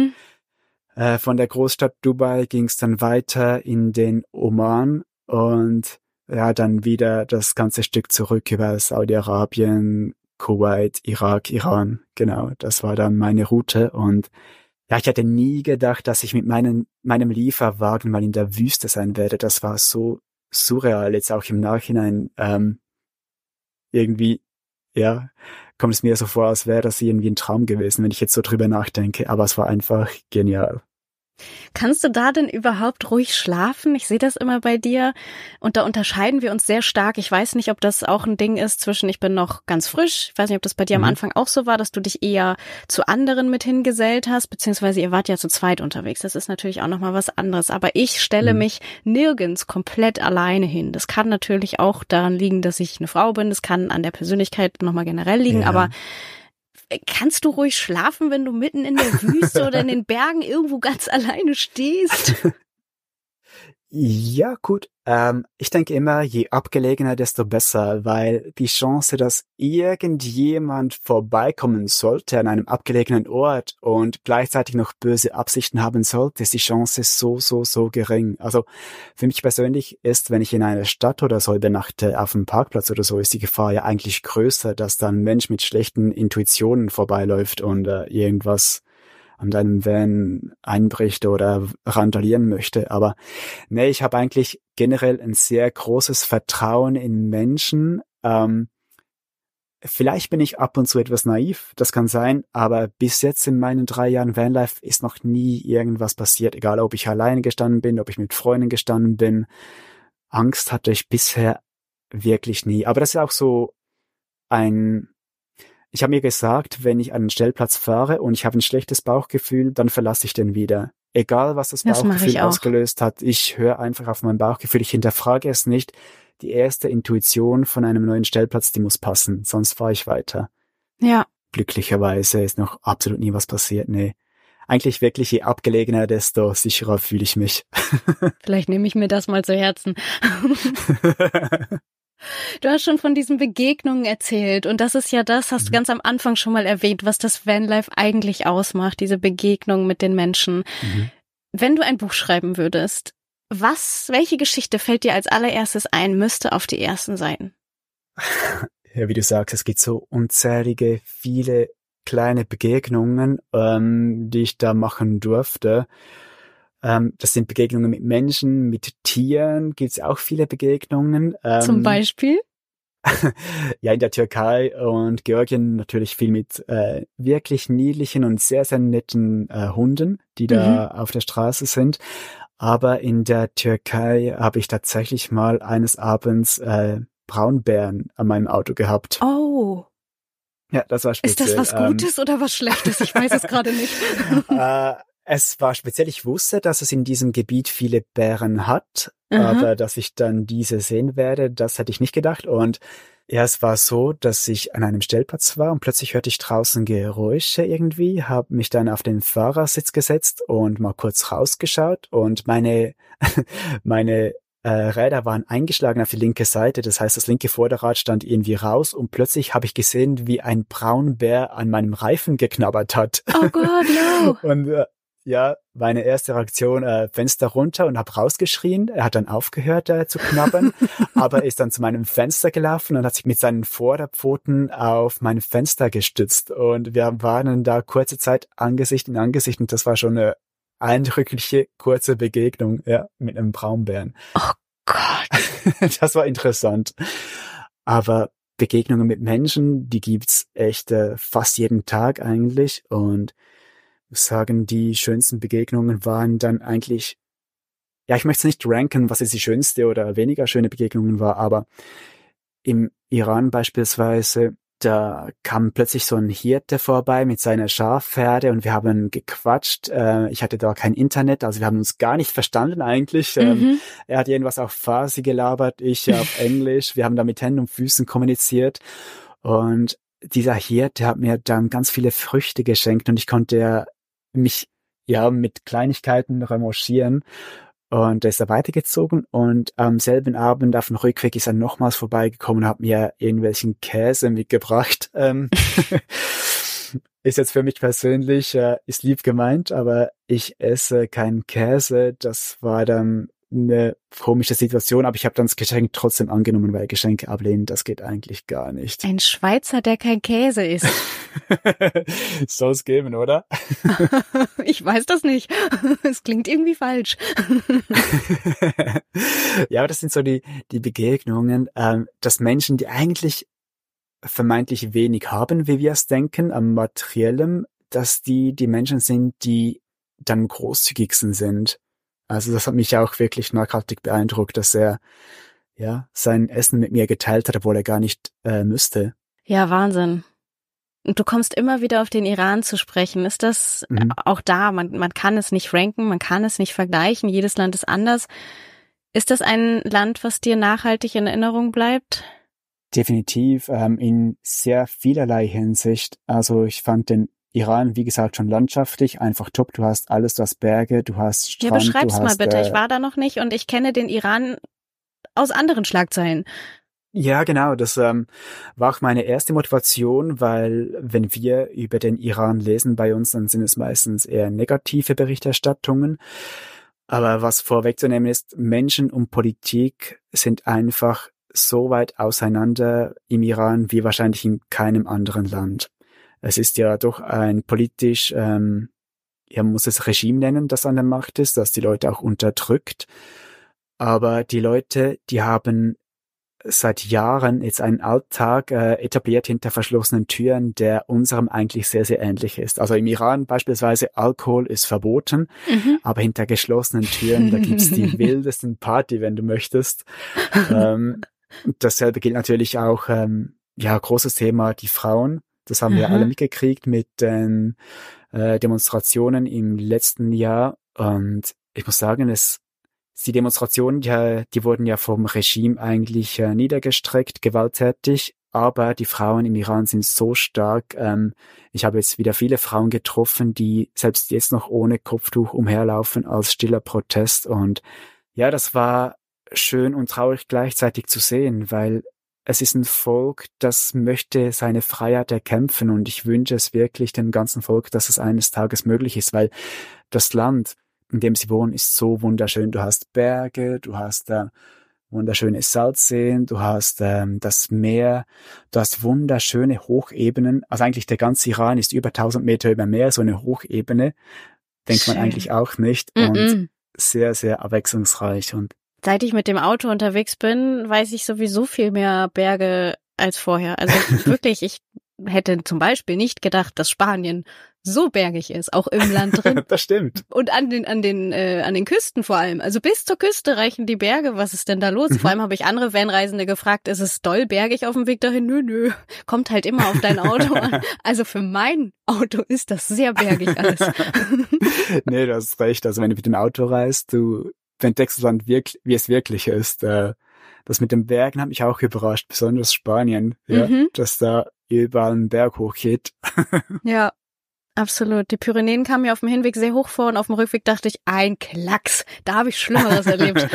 Speaker 1: Von der Großstadt Dubai ging es dann weiter in den Oman und ja, dann wieder das ganze Stück zurück über Saudi-Arabien, Kuwait, Irak, Iran. Genau, das war dann meine Route und ja, ich hätte nie gedacht, dass ich mit meinem Lieferwagen mal in der Wüste sein werde. Das war so surreal, jetzt auch im Nachhinein. Irgendwie, ja, kommt es mir so vor, als wäre das irgendwie ein Traum gewesen, wenn ich jetzt so drüber nachdenke. Aber es war einfach genial.
Speaker 2: Kannst du da denn überhaupt ruhig schlafen? Ich sehe das immer bei dir und da unterscheiden wir uns sehr stark. Ich weiß nicht, ob das auch ein Ding ist zwischen ich bin noch ganz frisch. Ich weiß nicht, ob das bei dir am Anfang auch so war, dass du dich eher zu anderen mit hingesellt hast, beziehungsweise ihr wart ja zu zweit unterwegs. Das ist natürlich auch nochmal was anderes. Aber ich stelle mich nirgends komplett alleine hin. Das kann natürlich auch daran liegen, dass ich eine Frau bin. Das kann an der Persönlichkeit nochmal generell liegen, aber kannst du ruhig schlafen, wenn du mitten in der Wüste oder in den Bergen irgendwo ganz alleine stehst?
Speaker 1: Ja, gut. Ich denke immer, je abgelegener, desto besser, weil die Chance, dass irgendjemand vorbeikommen sollte an einem abgelegenen Ort und gleichzeitig noch böse Absichten haben sollte, ist die Chance so gering. Also für mich persönlich ist, wenn ich in einer Stadt oder so übernachte, auf einem Parkplatz oder so, ist die Gefahr ja eigentlich größer, dass da ein Mensch mit schlechten Intuitionen vorbeiläuft und irgendwas an deinem Van einbricht oder randalieren möchte. Aber nee, ich habe eigentlich generell ein sehr großes Vertrauen in Menschen. Vielleicht bin ich ab und zu etwas naiv, das kann sein, aber bis jetzt in meinen 3 Jahren Vanlife ist noch nie irgendwas passiert, egal ob ich alleine gestanden bin, ob ich mit Freunden gestanden bin. Angst hatte ich bisher wirklich nie. Aber das ist auch so ich habe mir gesagt, wenn ich an den Stellplatz fahre und ich habe ein schlechtes Bauchgefühl, dann verlasse ich den wieder. Egal, was das
Speaker 2: Das mache
Speaker 1: Bauchgefühl
Speaker 2: ich auch.
Speaker 1: ausgelöst hat, ich höre einfach auf mein Bauchgefühl, ich hinterfrage es nicht. Die erste Intuition von einem neuen Stellplatz, die muss passen, sonst fahre ich weiter.
Speaker 2: Ja.
Speaker 1: Glücklicherweise ist noch absolut nie was passiert, nee. Eigentlich wirklich, je abgelegener, desto sicherer fühle ich mich.
Speaker 2: Vielleicht nehme ich mir das mal zu Herzen. Du hast schon von diesen Begegnungen erzählt und das ist ja das, hast du ganz am Anfang schon mal erwähnt, was das Vanlife eigentlich ausmacht, diese Begegnung mit den Menschen. Wenn du ein Buch schreiben würdest, welche Geschichte fällt dir als allererstes ein, müsste auf die ersten Seiten?
Speaker 1: Ja, wie du sagst, es gibt so unzählige, viele kleine Begegnungen, die ich da machen durfte. Das sind Begegnungen mit Menschen, mit Tieren gibt's auch viele Begegnungen.
Speaker 2: Zum Beispiel?
Speaker 1: Ja, in der Türkei und Georgien natürlich viel mit wirklich niedlichen und sehr, sehr netten Hunden, die da auf der Straße sind. Aber in der Türkei habe ich tatsächlich mal eines Abends Braunbären an meinem Auto gehabt.
Speaker 2: Oh.
Speaker 1: Ja, das war speziell.
Speaker 2: Ist das was Gutes oder was Schlechtes? Ich weiß es gerade nicht.
Speaker 1: Es war speziell, ich wusste, dass es in diesem Gebiet viele Bären hat, aber dass ich dann diese sehen werde, das hätte ich nicht gedacht. Und ja, es war so, dass ich an einem Stellplatz war und plötzlich hörte ich draußen Geräusche irgendwie, habe mich dann auf den Fahrersitz gesetzt und mal kurz rausgeschaut und meine Räder waren eingeschlagen auf die linke Seite, das heißt, das linke Vorderrad stand irgendwie raus und plötzlich habe ich gesehen, wie ein Braunbär an meinem Reifen geknabbert hat.
Speaker 2: Oh Gott, no!
Speaker 1: Und ja, meine erste Reaktion, Fenster runter und habe rausgeschrien. Er hat dann aufgehört zu knabbern, aber ist dann zu meinem Fenster gelaufen und hat sich mit seinen Vorderpfoten auf mein Fenster gestützt. Und wir waren dann da kurze Zeit Angesicht in Angesicht und das war schon eine eindrückliche, kurze Begegnung, ja, mit einem Braunbären.
Speaker 2: Oh Gott.
Speaker 1: Das war interessant. Aber Begegnungen mit Menschen, die gibt's echt fast jeden Tag eigentlich und ich muss sagen, die schönsten Begegnungen waren dann eigentlich, ja, ich möchte es nicht ranken, was jetzt die schönste oder weniger schöne Begegnungen war, aber im Iran beispielsweise, da kam plötzlich so ein Hirte vorbei mit seiner Schafherde und wir haben gequatscht. Ich hatte da kein Internet, also wir haben uns gar nicht verstanden eigentlich. Er hat irgendwas auf Farsi gelabert, ich auf Englisch. Wir haben da mit Händen und Füßen kommuniziert und dieser Hirte hat mir dann ganz viele Früchte geschenkt und ich konnte mich ja mit Kleinigkeiten revanchieren. Und er ist da weitergezogen und am selben Abend auf dem Rückweg ist er nochmals vorbeigekommen und hat mir irgendwelchen Käse mitgebracht. Ist jetzt für mich persönlich, ist lieb gemeint, aber ich esse keinen Käse. Das war dann eine komische Situation, aber ich habe dann das Geschenk trotzdem angenommen, weil Geschenke ablehnen, das geht eigentlich gar nicht.
Speaker 2: Ein Schweizer, der kein Käse isst.
Speaker 1: Soll es geben, oder?
Speaker 2: Ich weiß das nicht. Es klingt irgendwie falsch.
Speaker 1: Ja, aber das sind so die Begegnungen, dass Menschen, die eigentlich vermeintlich wenig haben, wie wir es denken, am Materiellem, dass die Menschen sind, die dann am großzügigsten sind. Also das hat mich auch wirklich nachhaltig beeindruckt, dass er ja sein Essen mit mir geteilt hat, obwohl er gar nicht müsste.
Speaker 2: Ja, Wahnsinn. Und du kommst immer wieder auf den Iran zu sprechen. Ist das auch da? Man kann es nicht ranken, man kann es nicht vergleichen. Jedes Land ist anders. Ist das ein Land, was dir nachhaltig in Erinnerung bleibt?
Speaker 1: Definitiv, in sehr vielerlei Hinsicht. Also ich fand den Iran, wie gesagt, schon landschaftlich einfach top. Du hast alles, du hast Berge, du hast Strand.
Speaker 2: Ja, beschreib's mal bitte. Ich war da noch nicht und ich kenne den Iran aus anderen Schlagzeilen.
Speaker 1: Ja, genau. Das war auch meine erste Motivation, weil wenn wir über den Iran lesen bei uns, dann sind es meistens eher negative Berichterstattungen. Aber was vorwegzunehmen ist, Menschen und Politik sind einfach so weit auseinander im Iran wie wahrscheinlich in keinem anderen Land. Es ist ja doch ein politisch, man muss es Regime nennen, das an der Macht ist, das die Leute auch unterdrückt. Aber die Leute, die haben seit Jahren jetzt einen Alltag etabliert hinter verschlossenen Türen, der unserem eigentlich sehr, sehr ähnlich ist. Also im Iran beispielsweise, Alkohol ist verboten, aber hinter geschlossenen Türen, da gibt's die wildesten Party, wenn du möchtest. Dasselbe gilt natürlich auch, großes Thema, die Frauen. Das haben wir alle mitgekriegt mit den Demonstrationen im letzten Jahr. Und ich muss sagen, die Demonstrationen, die wurden ja vom Regime eigentlich niedergestreckt, gewalttätig. Aber die Frauen im Iran sind so stark. Ich habe jetzt wieder viele Frauen getroffen, die selbst jetzt noch ohne Kopftuch umherlaufen als stiller Protest. Und ja, das war schön und traurig gleichzeitig zu sehen, weil es ist ein Volk, das möchte seine Freiheit erkämpfen, und ich wünsche es wirklich dem ganzen Volk, dass es eines Tages möglich ist, weil das Land, in dem sie wohnen, ist so wunderschön. Du hast Berge, du hast wunderschöne Salzseen, du hast das Meer, du hast wunderschöne Hochebenen. Also eigentlich der ganze Iran ist über 1000 Meter über Meer, so eine Hochebene. Denkt man eigentlich auch nicht. Und sehr, sehr abwechslungsreich. Und
Speaker 2: seit ich mit dem Auto unterwegs bin, weiß ich sowieso viel mehr Berge als vorher. Also wirklich, ich hätte zum Beispiel nicht gedacht, dass Spanien so bergig ist, auch im Land drin.
Speaker 1: Das stimmt.
Speaker 2: Und an den Küsten vor allem. Also bis zur Küste reichen die Berge. Was ist denn da los? Vor allem habe ich andere Vanreisende gefragt, ist es doll bergig auf dem Weg dahin? Nö. Kommt halt immer auf dein Auto an. Also für mein Auto ist das sehr bergig alles.
Speaker 1: Nee, du hast recht. Also wenn du mit dem Auto reist, du entdeckst das Land wirklich, wie es wirklich ist. Das mit den Bergen hat mich auch überrascht, besonders Spanien, ja, dass da überall ein Berg hochgeht.
Speaker 2: Ja, absolut. Die Pyrenäen kamen mir auf dem Hinweg sehr hoch vor und auf dem Rückweg dachte ich, ein Klacks, da habe ich Schlimmeres erlebt.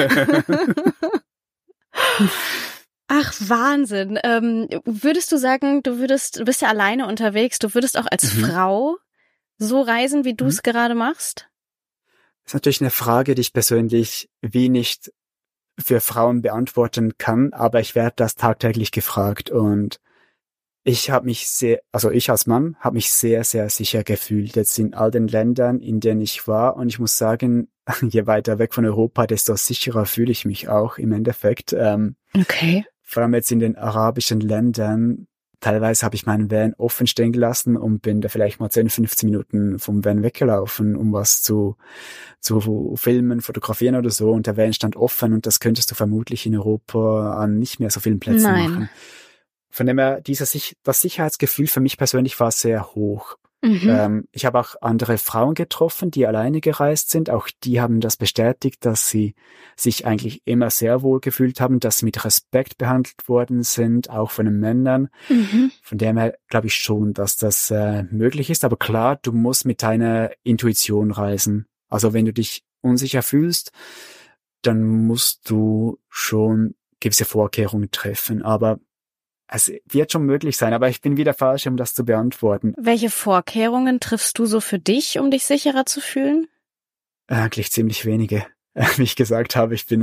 Speaker 2: Ach, Wahnsinn. Würdest du sagen, du bist ja alleine unterwegs, du würdest auch als Frau so reisen, wie du es gerade machst?
Speaker 1: Das ist natürlich eine Frage, die ich persönlich nicht für Frauen beantworten kann, aber ich werde das tagtäglich gefragt, und ich als Mann habe mich sehr, sehr sicher gefühlt jetzt in all den Ländern, in denen ich war, und ich muss sagen, je weiter weg von Europa, desto sicherer fühle ich mich auch im Endeffekt.
Speaker 2: Okay.
Speaker 1: Vor allem jetzt in den arabischen Ländern. Teilweise habe ich meinen Van offen stehen gelassen und bin da vielleicht mal 10, 15 Minuten vom Van weggelaufen, um was zu filmen, fotografieren oder so. Und der Van stand offen, und das könntest du vermutlich in Europa an nicht mehr so vielen Plätzen machen. Von dem her, das Sicherheitsgefühl für mich persönlich war sehr hoch. Ich habe auch andere Frauen getroffen, die alleine gereist sind. Auch die haben das bestätigt, dass sie sich eigentlich immer sehr wohl gefühlt haben, dass sie mit Respekt behandelt worden sind, auch von den Männern. Von dem her glaube ich schon, dass das möglich ist. Aber klar, du musst mit deiner Intuition reisen. Also wenn du dich unsicher fühlst, dann musst du schon gewisse Vorkehrungen treffen. Aber es wird schon möglich sein, aber ich bin wieder falsch, um das zu beantworten.
Speaker 2: Welche Vorkehrungen triffst du so für dich, um dich sicherer zu fühlen?
Speaker 1: Eigentlich ziemlich wenige. Wie ich gesagt habe, ich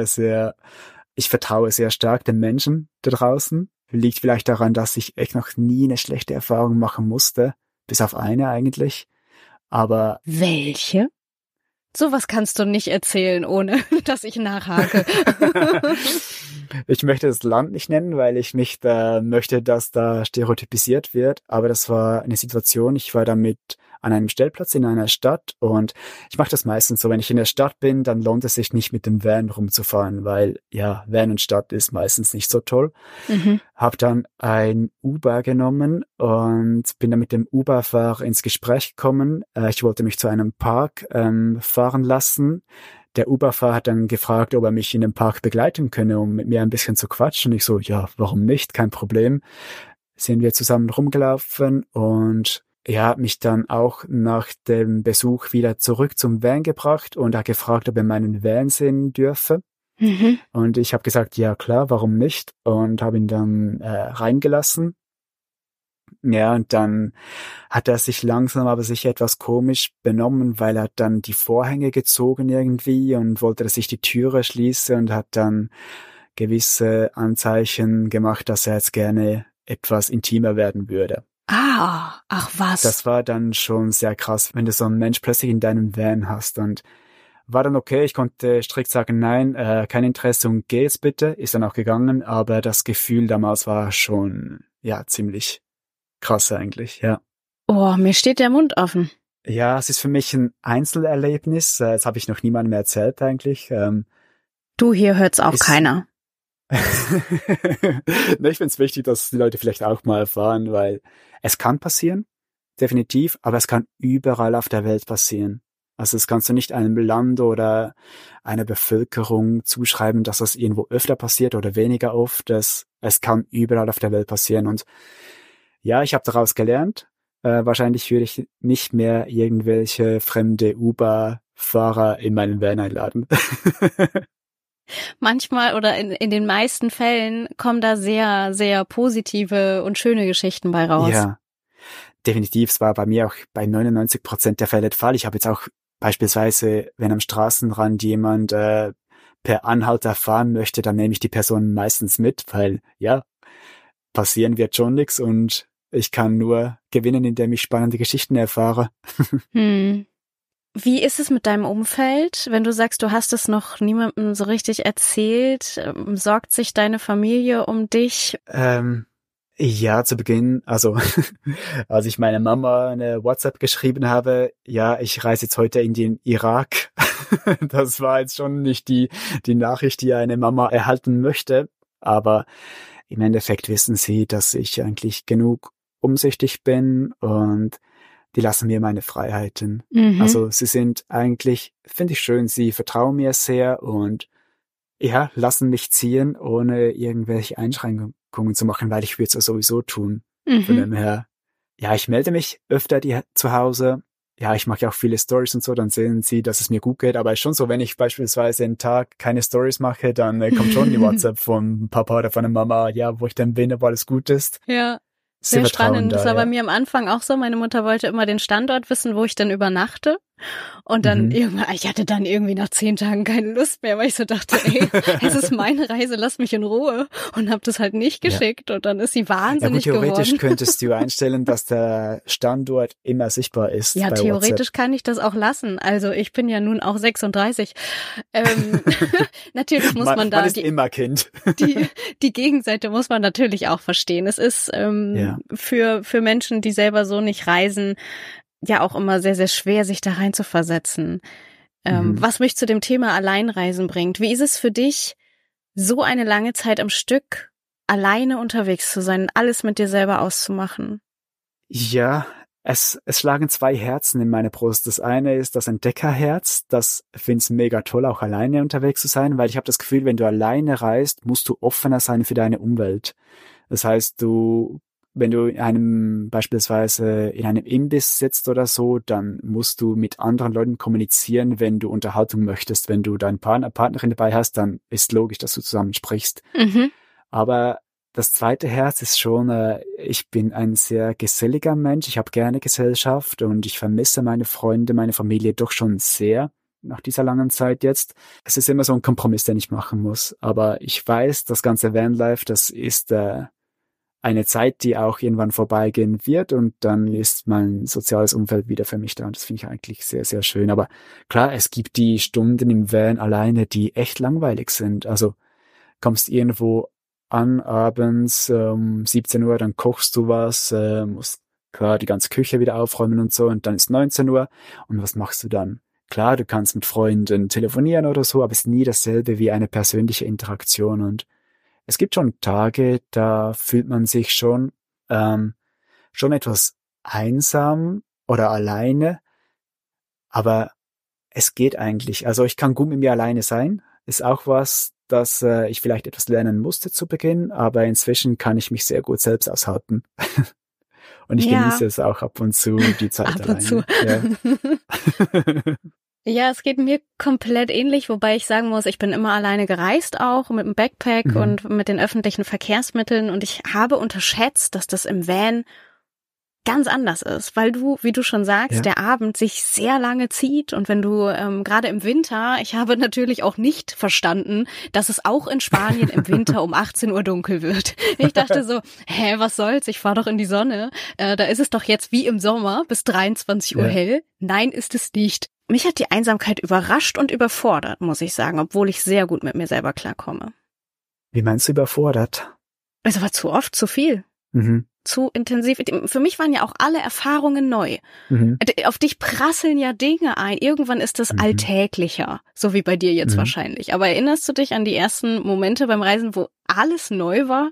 Speaker 1: vertraue sehr stark den Menschen da draußen. Liegt vielleicht daran, dass ich echt noch nie eine schlechte Erfahrung machen musste. Bis auf eine eigentlich. Aber
Speaker 2: welche? Sowas kannst du nicht erzählen, ohne dass ich nachhake.
Speaker 1: Ich möchte das Land nicht nennen, weil ich nicht möchte, dass da stereotypisiert wird. Aber das war eine Situation, ich war damit an einem Stellplatz in einer Stadt, und ich mache das meistens so, wenn ich in der Stadt bin, dann lohnt es sich nicht mit dem Van rumzufahren, weil ja, Van und Stadt ist meistens nicht so toll. Hab dann ein Uber genommen und bin dann mit dem Uber-Fahrer ins Gespräch gekommen. Ich wollte mich zu einem Park fahren lassen. Der Uber-Fahrer hat dann gefragt, ob er mich in den Park begleiten könne, um mit mir ein bisschen zu quatschen. Ich so, ja, warum nicht? Kein Problem. Sind wir zusammen rumgelaufen, und er hat mich dann auch nach dem Besuch wieder zurück zum Van gebracht und hat gefragt, ob er meinen Van sehen dürfe. Und ich habe gesagt, ja klar, warum nicht? Und habe ihn dann reingelassen. Ja, und dann hat er sich langsam aber sicher etwas komisch benommen, weil er dann die Vorhänge gezogen irgendwie und wollte, dass ich die Türe schließe, und hat dann gewisse Anzeichen gemacht, dass er jetzt gerne etwas intimer werden würde.
Speaker 2: Ach was.
Speaker 1: Das war dann schon sehr krass, wenn du so einen Mensch plötzlich in deinem Van hast. Und war dann okay, ich konnte strikt sagen, nein, kein Interesse und geh jetzt bitte, ist dann auch gegangen, aber das Gefühl damals war schon, ja, ziemlich krass eigentlich, ja.
Speaker 2: Oh, mir steht der Mund offen.
Speaker 1: Ja, es ist für mich ein Einzelerlebnis, das habe ich noch niemandem erzählt eigentlich.
Speaker 2: Du, hier hört's auch keiner.
Speaker 1: Ich finde es wichtig, dass die Leute vielleicht auch mal erfahren, weil es kann passieren, definitiv, aber es kann überall auf der Welt passieren. Also das kannst du nicht einem Land oder einer Bevölkerung zuschreiben, dass das irgendwo öfter passiert oder weniger oft. Es kann überall auf der Welt passieren. Und ja, ich habe daraus gelernt. Wahrscheinlich würde ich nicht mehr irgendwelche fremde Uber-Fahrer in meinen Van einladen.
Speaker 2: Manchmal oder in den meisten Fällen kommen da sehr, sehr positive und schöne Geschichten bei raus.
Speaker 1: Ja, definitiv. Es war bei mir auch bei 99% der Fälle der Fall. Ich habe jetzt auch beispielsweise, wenn am Straßenrand jemand per Anhalter fahren möchte, dann nehme ich die Person meistens mit, weil ja, passieren wird schon nichts und ich kann nur gewinnen, indem ich spannende Geschichten erfahre.
Speaker 2: Wie ist es mit deinem Umfeld? Wenn du sagst, du hast es noch niemandem so richtig erzählt, sorgt sich deine Familie um dich?
Speaker 1: Ja, zu Beginn, also als ich meiner Mama eine WhatsApp geschrieben habe, ja, ich reise jetzt heute in den Irak, das war jetzt schon nicht die Nachricht, die eine Mama erhalten möchte, aber im Endeffekt wissen sie, dass ich eigentlich genug umsichtig bin und die lassen mir meine Freiheiten. Also sie sind eigentlich, finde ich schön, sie vertrauen mir sehr und ja, lassen mich ziehen, ohne irgendwelche Einschränkungen zu machen, weil ich würde es sowieso tun. Von dem her, ja, ich melde mich öfter zu Hause. Ja, ich mache ja auch viele Stories und so, dann sehen sie, dass es mir gut geht. Aber ist schon so, wenn ich beispielsweise einen Tag keine Stories mache, dann kommt schon die WhatsApp vom Papa oder von der Mama, ja, wo ich dann bin, ob alles gut ist.
Speaker 2: Ja. Sehr spannend. Das war bei mir am Anfang auch so. Meine Mutter wollte immer den Standort wissen, wo ich dann übernachte. Und dann irgendwann, ich hatte dann irgendwie nach 10 Tagen keine Lust mehr, weil ich so dachte, ey, es ist meine Reise, lass mich in Ruhe. Und habe das halt nicht geschickt. Und dann ist sie wahnsinnig geworden.
Speaker 1: Theoretisch könntest du einstellen, dass der Standort immer sichtbar ist.
Speaker 2: Ja,
Speaker 1: bei
Speaker 2: theoretisch
Speaker 1: WhatsApp.
Speaker 2: Kann ich das auch lassen. Also ich bin ja nun auch 36. Natürlich muss man da...
Speaker 1: Man ist immer Kind.
Speaker 2: Die Gegenseite muss man natürlich auch verstehen. Es ist für Menschen, die selber so nicht reisen, ja auch immer sehr, sehr schwer, sich da rein zu versetzen. Was mich zu dem Thema Alleinreisen bringt. Wie ist es für dich, so eine lange Zeit am Stück alleine unterwegs zu sein, alles mit dir selber auszumachen?
Speaker 1: Ja, es schlagen 2 Herzen in meine Brust. Das eine ist das Entdeckerherz. Das find's mega toll, auch alleine unterwegs zu sein, weil ich habe das Gefühl, wenn du alleine reist, musst du offener sein für deine Umwelt. Das heißt, wenn du beispielsweise in einem Imbiss sitzt oder so, dann musst du mit anderen Leuten kommunizieren, wenn du Unterhaltung möchtest. Wenn du deinen Partnerin dabei hast, dann ist logisch, dass du zusammen sprichst. Aber das zweite Herz ist schon, ich bin ein sehr geselliger Mensch. Ich habe gerne Gesellschaft und ich vermisse meine Freunde, meine Familie doch schon sehr nach dieser langen Zeit jetzt. Es ist immer so ein Kompromiss, den ich machen muss. Aber ich weiß, das ganze Vanlife, das ist eine Zeit, die auch irgendwann vorbeigehen wird und dann ist mein soziales Umfeld wieder für mich da und das finde ich eigentlich sehr, sehr schön. Aber klar, es gibt die Stunden im Van alleine, die echt langweilig sind. Also kommst irgendwo an abends 17 Uhr, dann kochst du was, musst klar die ganze Küche wieder aufräumen und so und dann ist 19 Uhr und was machst du dann? Klar, du kannst mit Freunden telefonieren oder so, aber es ist nie dasselbe wie eine persönliche Interaktion und es gibt schon Tage, da fühlt man sich schon etwas einsam oder alleine, aber es geht eigentlich. Also ich kann gut mit mir alleine sein, ist auch was, dass ich vielleicht etwas lernen musste zu Beginn, aber inzwischen kann ich mich sehr gut selbst aushalten. Und ich genieße es auch ab und zu, die Zeit
Speaker 2: ab
Speaker 1: alleine.
Speaker 2: Und zu.
Speaker 1: Ja.
Speaker 2: Ja, es geht mir komplett ähnlich, wobei ich sagen muss, ich bin immer alleine gereist auch mit dem Backpack und mit den öffentlichen Verkehrsmitteln und ich habe unterschätzt, dass das im Van ganz anders ist, weil du, wie du schon sagst, der Abend sich sehr lange zieht und wenn du gerade im Winter, ich habe natürlich auch nicht verstanden, dass es auch in Spanien im Winter um 18 Uhr dunkel wird. Ich dachte so, was soll's, ich fahre doch in die Sonne, da ist es doch jetzt wie im Sommer bis 23 Uhr hell. Nein, ist es nicht. mich hat die Einsamkeit überrascht und überfordert, muss ich sagen, obwohl ich sehr gut mit mir selber klarkomme.
Speaker 1: Wie meinst du überfordert?
Speaker 2: Es war zu oft, zu viel.
Speaker 1: Mhm.
Speaker 2: Zu intensiv. Für mich waren ja auch alle Erfahrungen neu. Auf dich prasseln ja Dinge ein. Irgendwann ist das alltäglicher, so wie bei dir jetzt wahrscheinlich. Aber erinnerst du dich an die ersten Momente beim Reisen, wo alles neu war?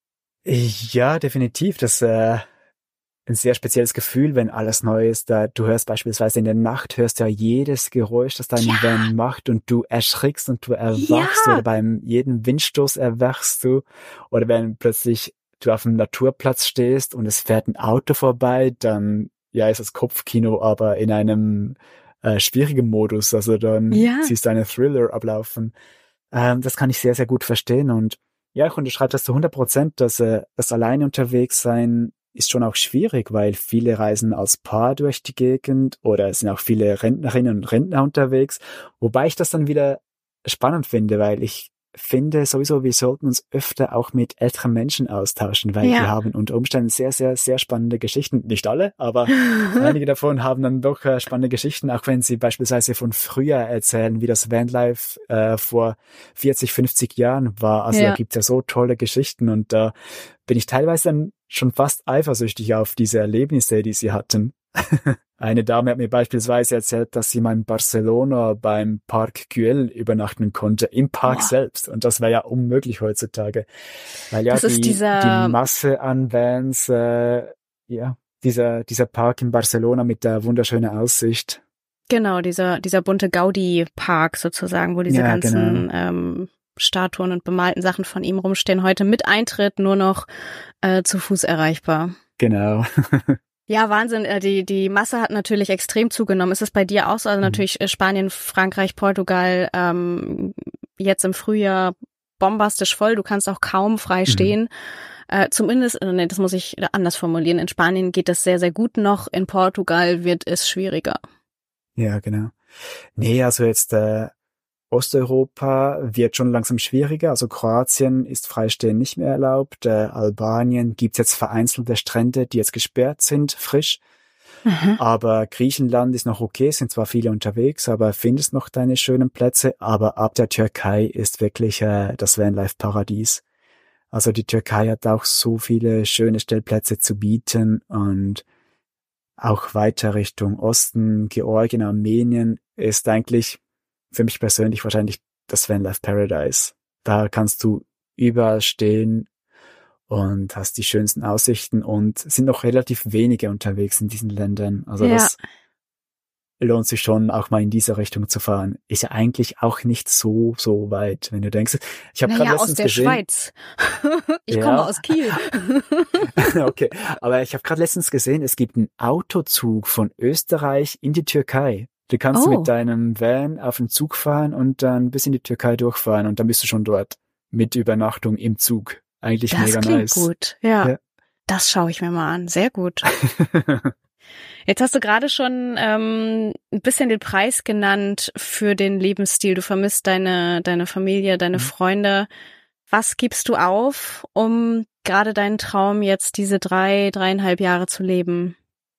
Speaker 1: Ja, definitiv. Das ist ein sehr spezielles Gefühl, wenn alles neu ist. Du hörst beispielsweise in der Nacht, hörst ja jedes Geräusch, das dein Van macht und du erschrickst und du erwachst oder beim jedem Windstoß erwachst du. Oder wenn plötzlich du auf einem Naturplatz stehst und es fährt ein Auto vorbei, dann ist das Kopfkino aber in einem schwierigen Modus. Also dann siehst du einen Thriller ablaufen. Das kann ich sehr, sehr gut verstehen. Und ja, ich unterschreibe das zu 100%, dass das alleine unterwegs sein ist schon auch schwierig, weil viele reisen als Paar durch die Gegend oder es sind auch viele Rentnerinnen und Rentner unterwegs. Wobei ich das dann wieder spannend finde, weil ich finde sowieso, wir sollten uns öfter auch mit älteren Menschen austauschen, weil die haben unter Umständen sehr, sehr, sehr spannende Geschichten. Nicht alle, aber einige davon haben dann doch spannende Geschichten, auch wenn sie beispielsweise von früher erzählen, wie das Vanlife vor 40, 50 Jahren war. Also da gibt's ja so tolle Geschichten und da bin ich teilweise dann schon fast eifersüchtig auf diese Erlebnisse, die sie hatten. Eine Dame hat mir beispielsweise erzählt, dass sie mal in Barcelona beim Park Güell übernachten konnte, im Park selbst. Und das wäre ja unmöglich heutzutage. Weil ja die Masse an Vans, dieser Park in Barcelona mit der wunderschönen Aussicht.
Speaker 2: Genau, dieser bunte Gaudi-Park sozusagen, wo diese ganzen Statuen und bemalten Sachen von ihm rumstehen, heute mit Eintritt nur noch zu Fuß erreichbar.
Speaker 1: Genau.
Speaker 2: Ja, Wahnsinn. Die Masse hat natürlich extrem zugenommen. Ist es bei dir auch so? Also natürlich Spanien, Frankreich, Portugal, jetzt im Frühjahr bombastisch voll. Du kannst auch kaum frei stehen. Zumindest, das muss ich anders formulieren. In Spanien geht das sehr, sehr gut noch. In Portugal wird es schwieriger.
Speaker 1: Ja, genau. Nee, also jetzt Osteuropa wird schon langsam schwieriger. Also Kroatien ist Freistehen nicht mehr erlaubt. Albanien gibt's jetzt vereinzelte Strände, die jetzt gesperrt sind, frisch. Aber Griechenland ist noch okay, sind zwar viele unterwegs, aber findest noch deine schönen Plätze. Aber ab der Türkei ist wirklich das Vanlife-Paradies. Also die Türkei hat auch so viele schöne Stellplätze zu bieten und auch weiter Richtung Osten, Georgien, Armenien ist eigentlich für mich persönlich wahrscheinlich das Vanlife Paradise. Da kannst du überall stehen und hast die schönsten Aussichten und sind noch relativ wenige unterwegs in diesen Ländern. Also das lohnt sich schon, auch mal in diese Richtung zu fahren. Ist ja eigentlich auch nicht so weit, wenn du denkst. Ich habe gerade letztens gesehen,
Speaker 2: aus der Schweiz. Ich komme aus Kiel.
Speaker 1: Okay, aber ich habe gerade letztens gesehen, es gibt einen Autozug von Österreich in die Türkei. Du kannst mit deinem Van auf den Zug fahren und dann bis in die Türkei durchfahren und dann bist du schon dort mit Übernachtung im Zug. Eigentlich
Speaker 2: das
Speaker 1: mega
Speaker 2: klingt
Speaker 1: nice.
Speaker 2: Gut, ja. Das schaue ich mir mal an. Sehr gut. Jetzt hast du gerade schon ein bisschen den Preis genannt für den Lebensstil. Du vermisst deine Familie, deine Freunde. Was gibst du auf, um gerade deinen Traum jetzt diese 3,5 Jahre zu leben?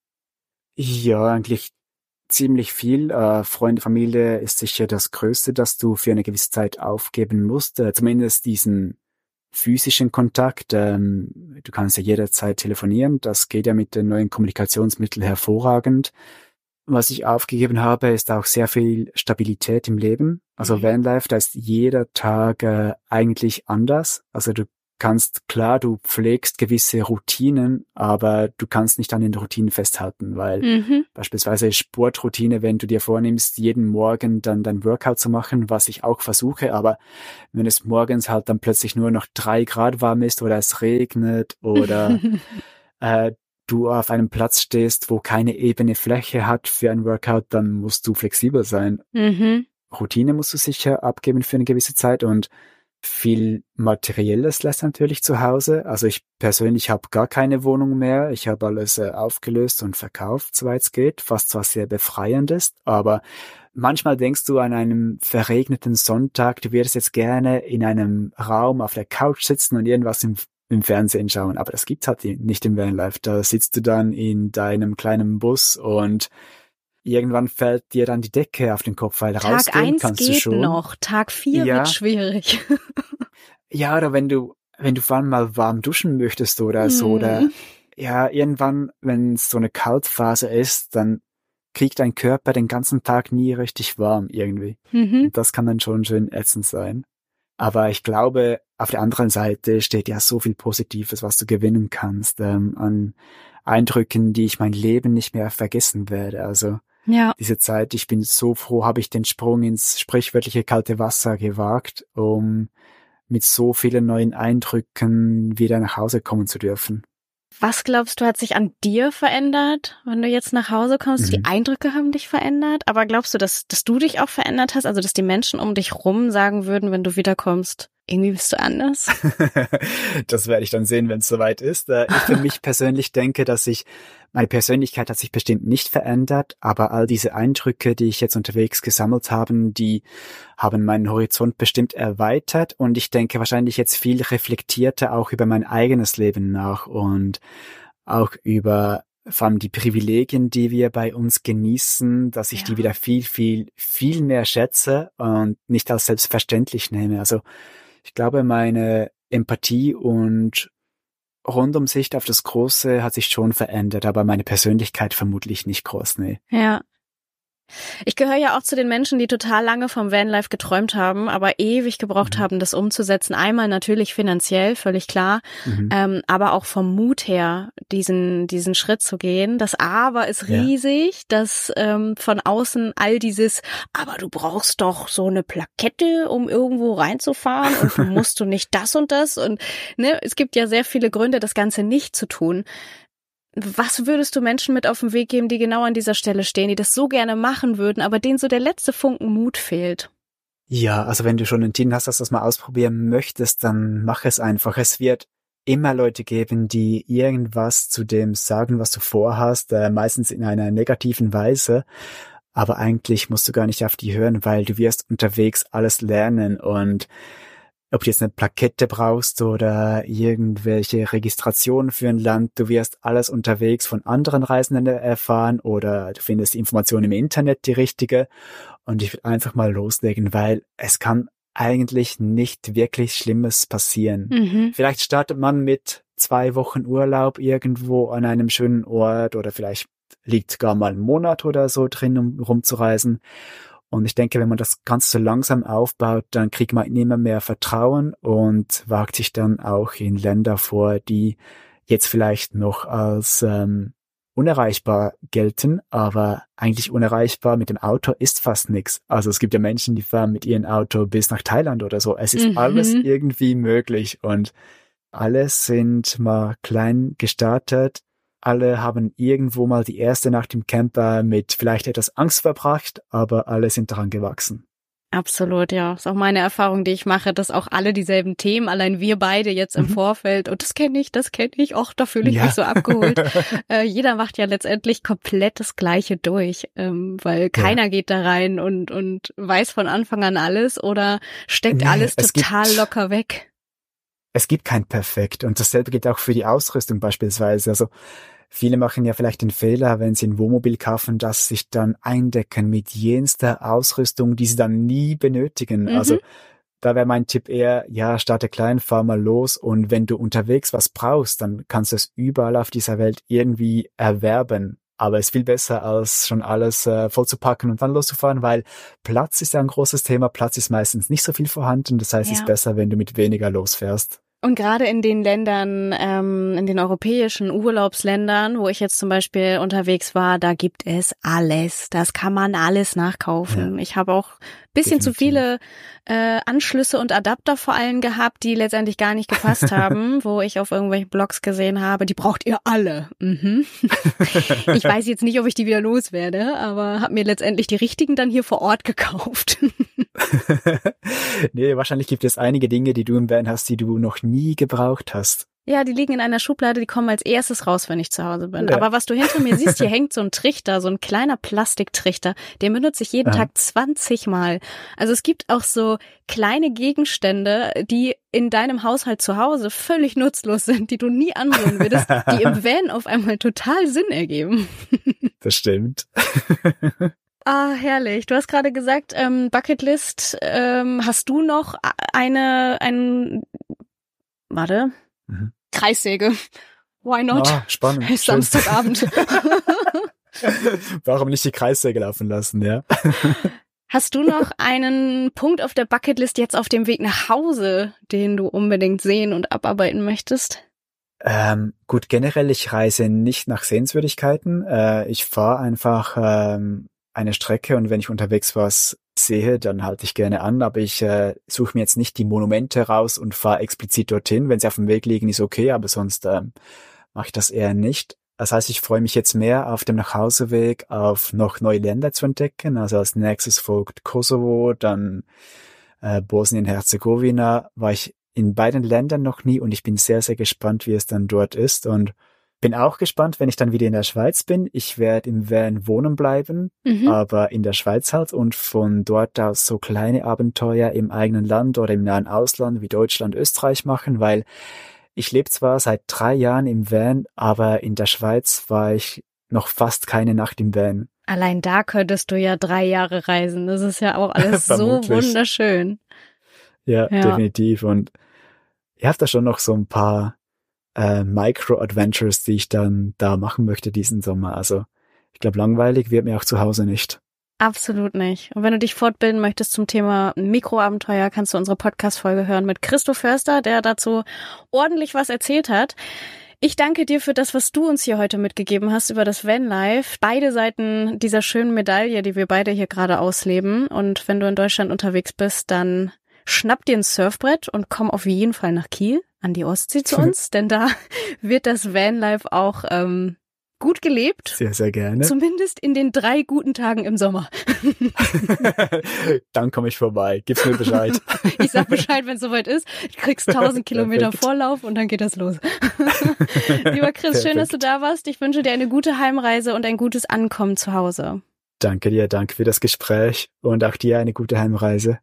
Speaker 1: Ja, eigentlich ziemlich viel. Freunde, Familie ist sicher das Größte, das du für eine gewisse Zeit aufgeben musst. Zumindest diesen physischen Kontakt. Du kannst ja jederzeit telefonieren. Das geht ja mit den neuen Kommunikationsmitteln hervorragend. Was ich aufgegeben habe, ist auch sehr viel Stabilität im Leben. Also Vanlife, da ist jeder Tag eigentlich anders. Also du du pflegst gewisse Routinen, aber du kannst nicht an den Routinen festhalten, weil beispielsweise Sportroutine, wenn du dir vornimmst, jeden Morgen dann dein Workout zu machen, was ich auch versuche, aber wenn es morgens halt dann plötzlich nur noch 3 Grad warm ist oder es regnet oder du auf einem Platz stehst, wo keine ebene Fläche hat für ein Workout, dann musst du flexibel sein. Routine musst du sicher abgeben für eine gewisse Zeit und viel Materielles lässt natürlich zu Hause. Also ich persönlich habe gar keine Wohnung mehr. Ich habe alles aufgelöst und verkauft, soweit es geht, was zwar sehr befreiend ist, aber manchmal denkst du an einem verregneten Sonntag, du würdest jetzt gerne in einem Raum auf der Couch sitzen und irgendwas im Fernsehen schauen, aber das gibt's halt nicht im Vanlife. Da sitzt du dann in deinem kleinen Bus und irgendwann fällt dir dann die Decke auf den Kopf, weil
Speaker 2: Tag
Speaker 1: rausgehen
Speaker 2: 1
Speaker 1: kannst du
Speaker 2: geht
Speaker 1: schon.
Speaker 2: noch, Tag 4
Speaker 1: Ja.
Speaker 2: wird schwierig.
Speaker 1: Ja, oder wenn du vor allem mal warm duschen möchtest oder so, oder ja, irgendwann, wenn es so eine Kaltphase ist, dann kriegt dein Körper den ganzen Tag nie richtig warm irgendwie. Und das kann dann schon schön ätzend sein. Aber ich glaube, auf der anderen Seite steht ja so viel Positives, was du gewinnen kannst, an Eindrücken, die ich mein Leben nicht mehr vergessen werde. Also
Speaker 2: Ja.
Speaker 1: diese Zeit, ich bin so froh, habe ich den Sprung ins sprichwörtliche kalte Wasser gewagt, um mit so vielen neuen Eindrücken wieder nach Hause kommen zu dürfen.
Speaker 2: Was glaubst du, hat sich an dir verändert, wenn du jetzt nach Hause kommst? Die Eindrücke haben dich verändert, aber glaubst du, dass du dich auch verändert hast? Also, dass die Menschen um dich rum sagen würden, wenn du wiederkommst, irgendwie bist du anders?
Speaker 1: Das werde ich dann sehen, wenn es soweit ist. Ich für mich persönlich denke, meine Persönlichkeit hat sich bestimmt nicht verändert, aber all diese Eindrücke, die ich jetzt unterwegs gesammelt habe, die haben meinen Horizont bestimmt erweitert und ich denke wahrscheinlich jetzt viel reflektierter auch über mein eigenes Leben nach und auch über vor allem die Privilegien, die wir bei uns genießen, dass ich die wieder viel, viel, viel mehr schätze und nicht als selbstverständlich nehme. Also ich glaube, meine Empathie und Rundumsicht auf das Große hat sich schon verändert, aber meine Persönlichkeit vermutlich nicht groß, nee.
Speaker 2: Ja. Ich gehöre ja auch zu den Menschen, die total lange vom Vanlife geträumt haben, aber ewig gebraucht haben, das umzusetzen. Einmal natürlich finanziell, völlig klar, aber auch vom Mut her, diesen Schritt zu gehen. Das Aber ist riesig, das von außen all dieses, aber du brauchst doch so eine Plakette, um irgendwo reinzufahren und du musst du nicht das und das und ne, es gibt ja sehr viele Gründe, das Ganze nicht zu tun. Was würdest du Menschen mit auf den Weg geben, die genau an dieser Stelle stehen, die das so gerne machen würden, aber denen so der letzte Funken Mut fehlt?
Speaker 1: Ja, also wenn du schon entschieden hast, dass du das mal ausprobieren möchtest, dann mach es einfach. Es wird immer Leute geben, die irgendwas zu dem sagen, was du vorhast, meistens in einer negativen Weise. Aber eigentlich musst du gar nicht auf die hören, weil du wirst unterwegs alles lernen und ob du jetzt eine Plakette brauchst oder irgendwelche Registrationen für ein Land, du wirst alles unterwegs von anderen Reisenden erfahren oder du findest die Information im Internet die richtige und ich will einfach mal loslegen, weil es kann eigentlich nicht wirklich Schlimmes passieren. Vielleicht startet man mit 2 Wochen Urlaub irgendwo an einem schönen Ort oder vielleicht liegt gar mal ein Monat oder so drin, um rumzureisen. Und ich denke, wenn man das ganz so langsam aufbaut, dann kriegt man immer mehr Vertrauen und wagt sich dann auch in Länder vor, die jetzt vielleicht noch als unerreichbar gelten, aber eigentlich unerreichbar mit dem Auto ist fast nichts. Also es gibt ja Menschen, die fahren mit ihrem Auto bis nach Thailand oder so. Es ist alles irgendwie möglich und alle sind mal klein gestartet. Alle haben irgendwo mal die erste Nacht im Camper mit vielleicht etwas Angst verbracht, aber alle sind daran gewachsen.
Speaker 2: Absolut, ja. Ist auch meine Erfahrung, die ich mache, dass auch alle dieselben Themen, allein wir beide jetzt im Vorfeld, und das kenne ich, ach, da fühle ich mich so abgeholt. Jeder macht ja letztendlich komplett das Gleiche durch, weil keiner geht da rein und weiß von Anfang an alles oder steckt alles total locker weg.
Speaker 1: Es gibt kein Perfekt und dasselbe gilt auch für die Ausrüstung beispielsweise. Also viele machen ja vielleicht den Fehler, wenn sie ein Wohnmobil kaufen, dass sie sich dann eindecken mit jenster Ausrüstung, die sie dann nie benötigen. Also da wäre mein Tipp eher, ja, starte klein, fahr mal los und wenn du unterwegs was brauchst, dann kannst du es überall auf dieser Welt irgendwie erwerben. Aber es ist viel besser, als schon alles vollzupacken und dann loszufahren, weil Platz ist ja ein großes Thema. Platz ist meistens nicht so viel vorhanden. Das heißt, es ist besser, wenn du mit weniger losfährst.
Speaker 2: Und gerade in den Ländern, in den europäischen Urlaubsländern, wo ich jetzt zum Beispiel unterwegs war, da gibt es alles. Das kann man alles nachkaufen. Ja. Ich habe auch ein bisschen zu viele Anschlüsse und Adapter vor allem gehabt, die letztendlich gar nicht gepasst haben, wo ich auf irgendwelchen Blogs gesehen habe, die braucht ihr alle. Ich weiß jetzt nicht, ob ich die wieder loswerde, aber habe mir letztendlich die richtigen dann hier vor Ort gekauft.
Speaker 1: Nee, wahrscheinlich gibt es einige Dinge, die du im Van hast, die du noch nie gebraucht hast.
Speaker 2: Ja, die liegen in einer Schublade, die kommen als erstes raus, wenn ich zu Hause bin. Ja. Aber was du hinter mir siehst, hier hängt so ein Trichter, so ein kleiner Plastiktrichter, den benutze ich jeden Tag 20 Mal. Also es gibt auch so kleine Gegenstände, die in deinem Haushalt zu Hause völlig nutzlos sind, die du nie anrühren würdest, die im Van auf einmal total Sinn ergeben.
Speaker 1: Das stimmt.
Speaker 2: Ah, herrlich. Du hast gerade gesagt, Bucketlist, hast du noch Kreissäge. Why not?
Speaker 1: Ah, spannend.
Speaker 2: Ist Samstagabend.
Speaker 1: Warum nicht die Kreissäge laufen lassen, ja?
Speaker 2: Hast du noch einen Punkt auf der Bucketlist jetzt auf dem Weg nach Hause, den du unbedingt sehen und abarbeiten möchtest?
Speaker 1: Gut, generell, ich reise nicht nach Sehenswürdigkeiten. Ich fahre einfach eine Strecke und wenn ich unterwegs was sehe, dann halte ich gerne an, aber ich suche mir jetzt nicht die Monumente raus und fahre explizit dorthin. Wenn sie auf dem Weg liegen, ist okay, aber sonst mache ich das eher nicht. Das heißt, ich freue mich jetzt mehr auf dem Nachhauseweg auf noch neue Länder zu entdecken. Also als nächstes folgt Kosovo, dann Bosnien-Herzegowina. War ich in beiden Ländern noch nie und ich bin sehr, sehr gespannt, wie es dann dort ist und bin auch gespannt, wenn ich dann wieder in der Schweiz bin. Ich werde im Van wohnen bleiben, aber in der Schweiz halt und von dort aus so kleine Abenteuer im eigenen Land oder im nahen Ausland wie Deutschland, Österreich machen, weil ich lebe zwar seit 3 Jahren im Van, aber in der Schweiz war ich noch fast keine Nacht im Van.
Speaker 2: Allein da könntest du ja 3 Jahre reisen. Das ist ja auch alles so wunderschön.
Speaker 1: Ja, definitiv. Und ihr habt da schon noch so ein paar Micro-Adventures, die ich dann da machen möchte diesen Sommer. Also ich glaube, langweilig wird mir auch zu Hause nicht.
Speaker 2: Absolut nicht. Und wenn du dich fortbilden möchtest zum Thema Mikroabenteuer, kannst du unsere Podcast-Folge hören mit Christo Förster, der dazu ordentlich was erzählt hat. Ich danke dir für das, was du uns hier heute mitgegeben hast über das Vanlife. Beide Seiten dieser schönen Medaille, die wir beide hier gerade ausleben. Und wenn du in Deutschland unterwegs bist, dann schnapp dir ein Surfbrett und komm auf jeden Fall nach Kiel an die Ostsee zu uns, denn da wird das Vanlife auch gut gelebt.
Speaker 1: Sehr, sehr gerne.
Speaker 2: Zumindest in den 3 guten Tagen im Sommer.
Speaker 1: Dann komme ich vorbei. Gib's mir Bescheid.
Speaker 2: Ich sag Bescheid, wenn es soweit ist. Du kriegst 1000 Kilometer Vorlauf und dann geht das los. Lieber Chris, schön, dass du da warst. Ich wünsche dir eine gute Heimreise und ein gutes Ankommen zu Hause.
Speaker 1: Danke dir, danke für das Gespräch und auch dir eine gute Heimreise.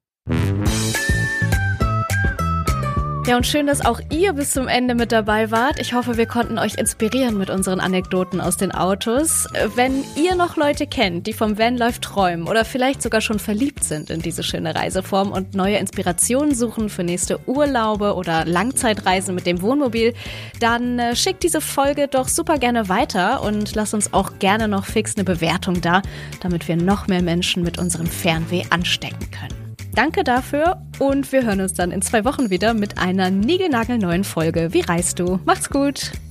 Speaker 2: Ja, und schön, dass auch ihr bis zum Ende mit dabei wart. Ich hoffe, wir konnten euch inspirieren mit unseren Anekdoten aus den Autos. Wenn ihr noch Leute kennt, die vom Vanlife träumen oder vielleicht sogar schon verliebt sind in diese schöne Reiseform und neue Inspirationen suchen für nächste Urlaube oder Langzeitreisen mit dem Wohnmobil, dann schickt diese Folge doch super gerne weiter und lasst uns auch gerne noch fix eine Bewertung da, damit wir noch mehr Menschen mit unserem Fernweh anstecken können. Danke dafür und wir hören uns dann in 2 Wochen wieder mit einer niegelnagelneuen Folge Wie reist du? Macht's gut!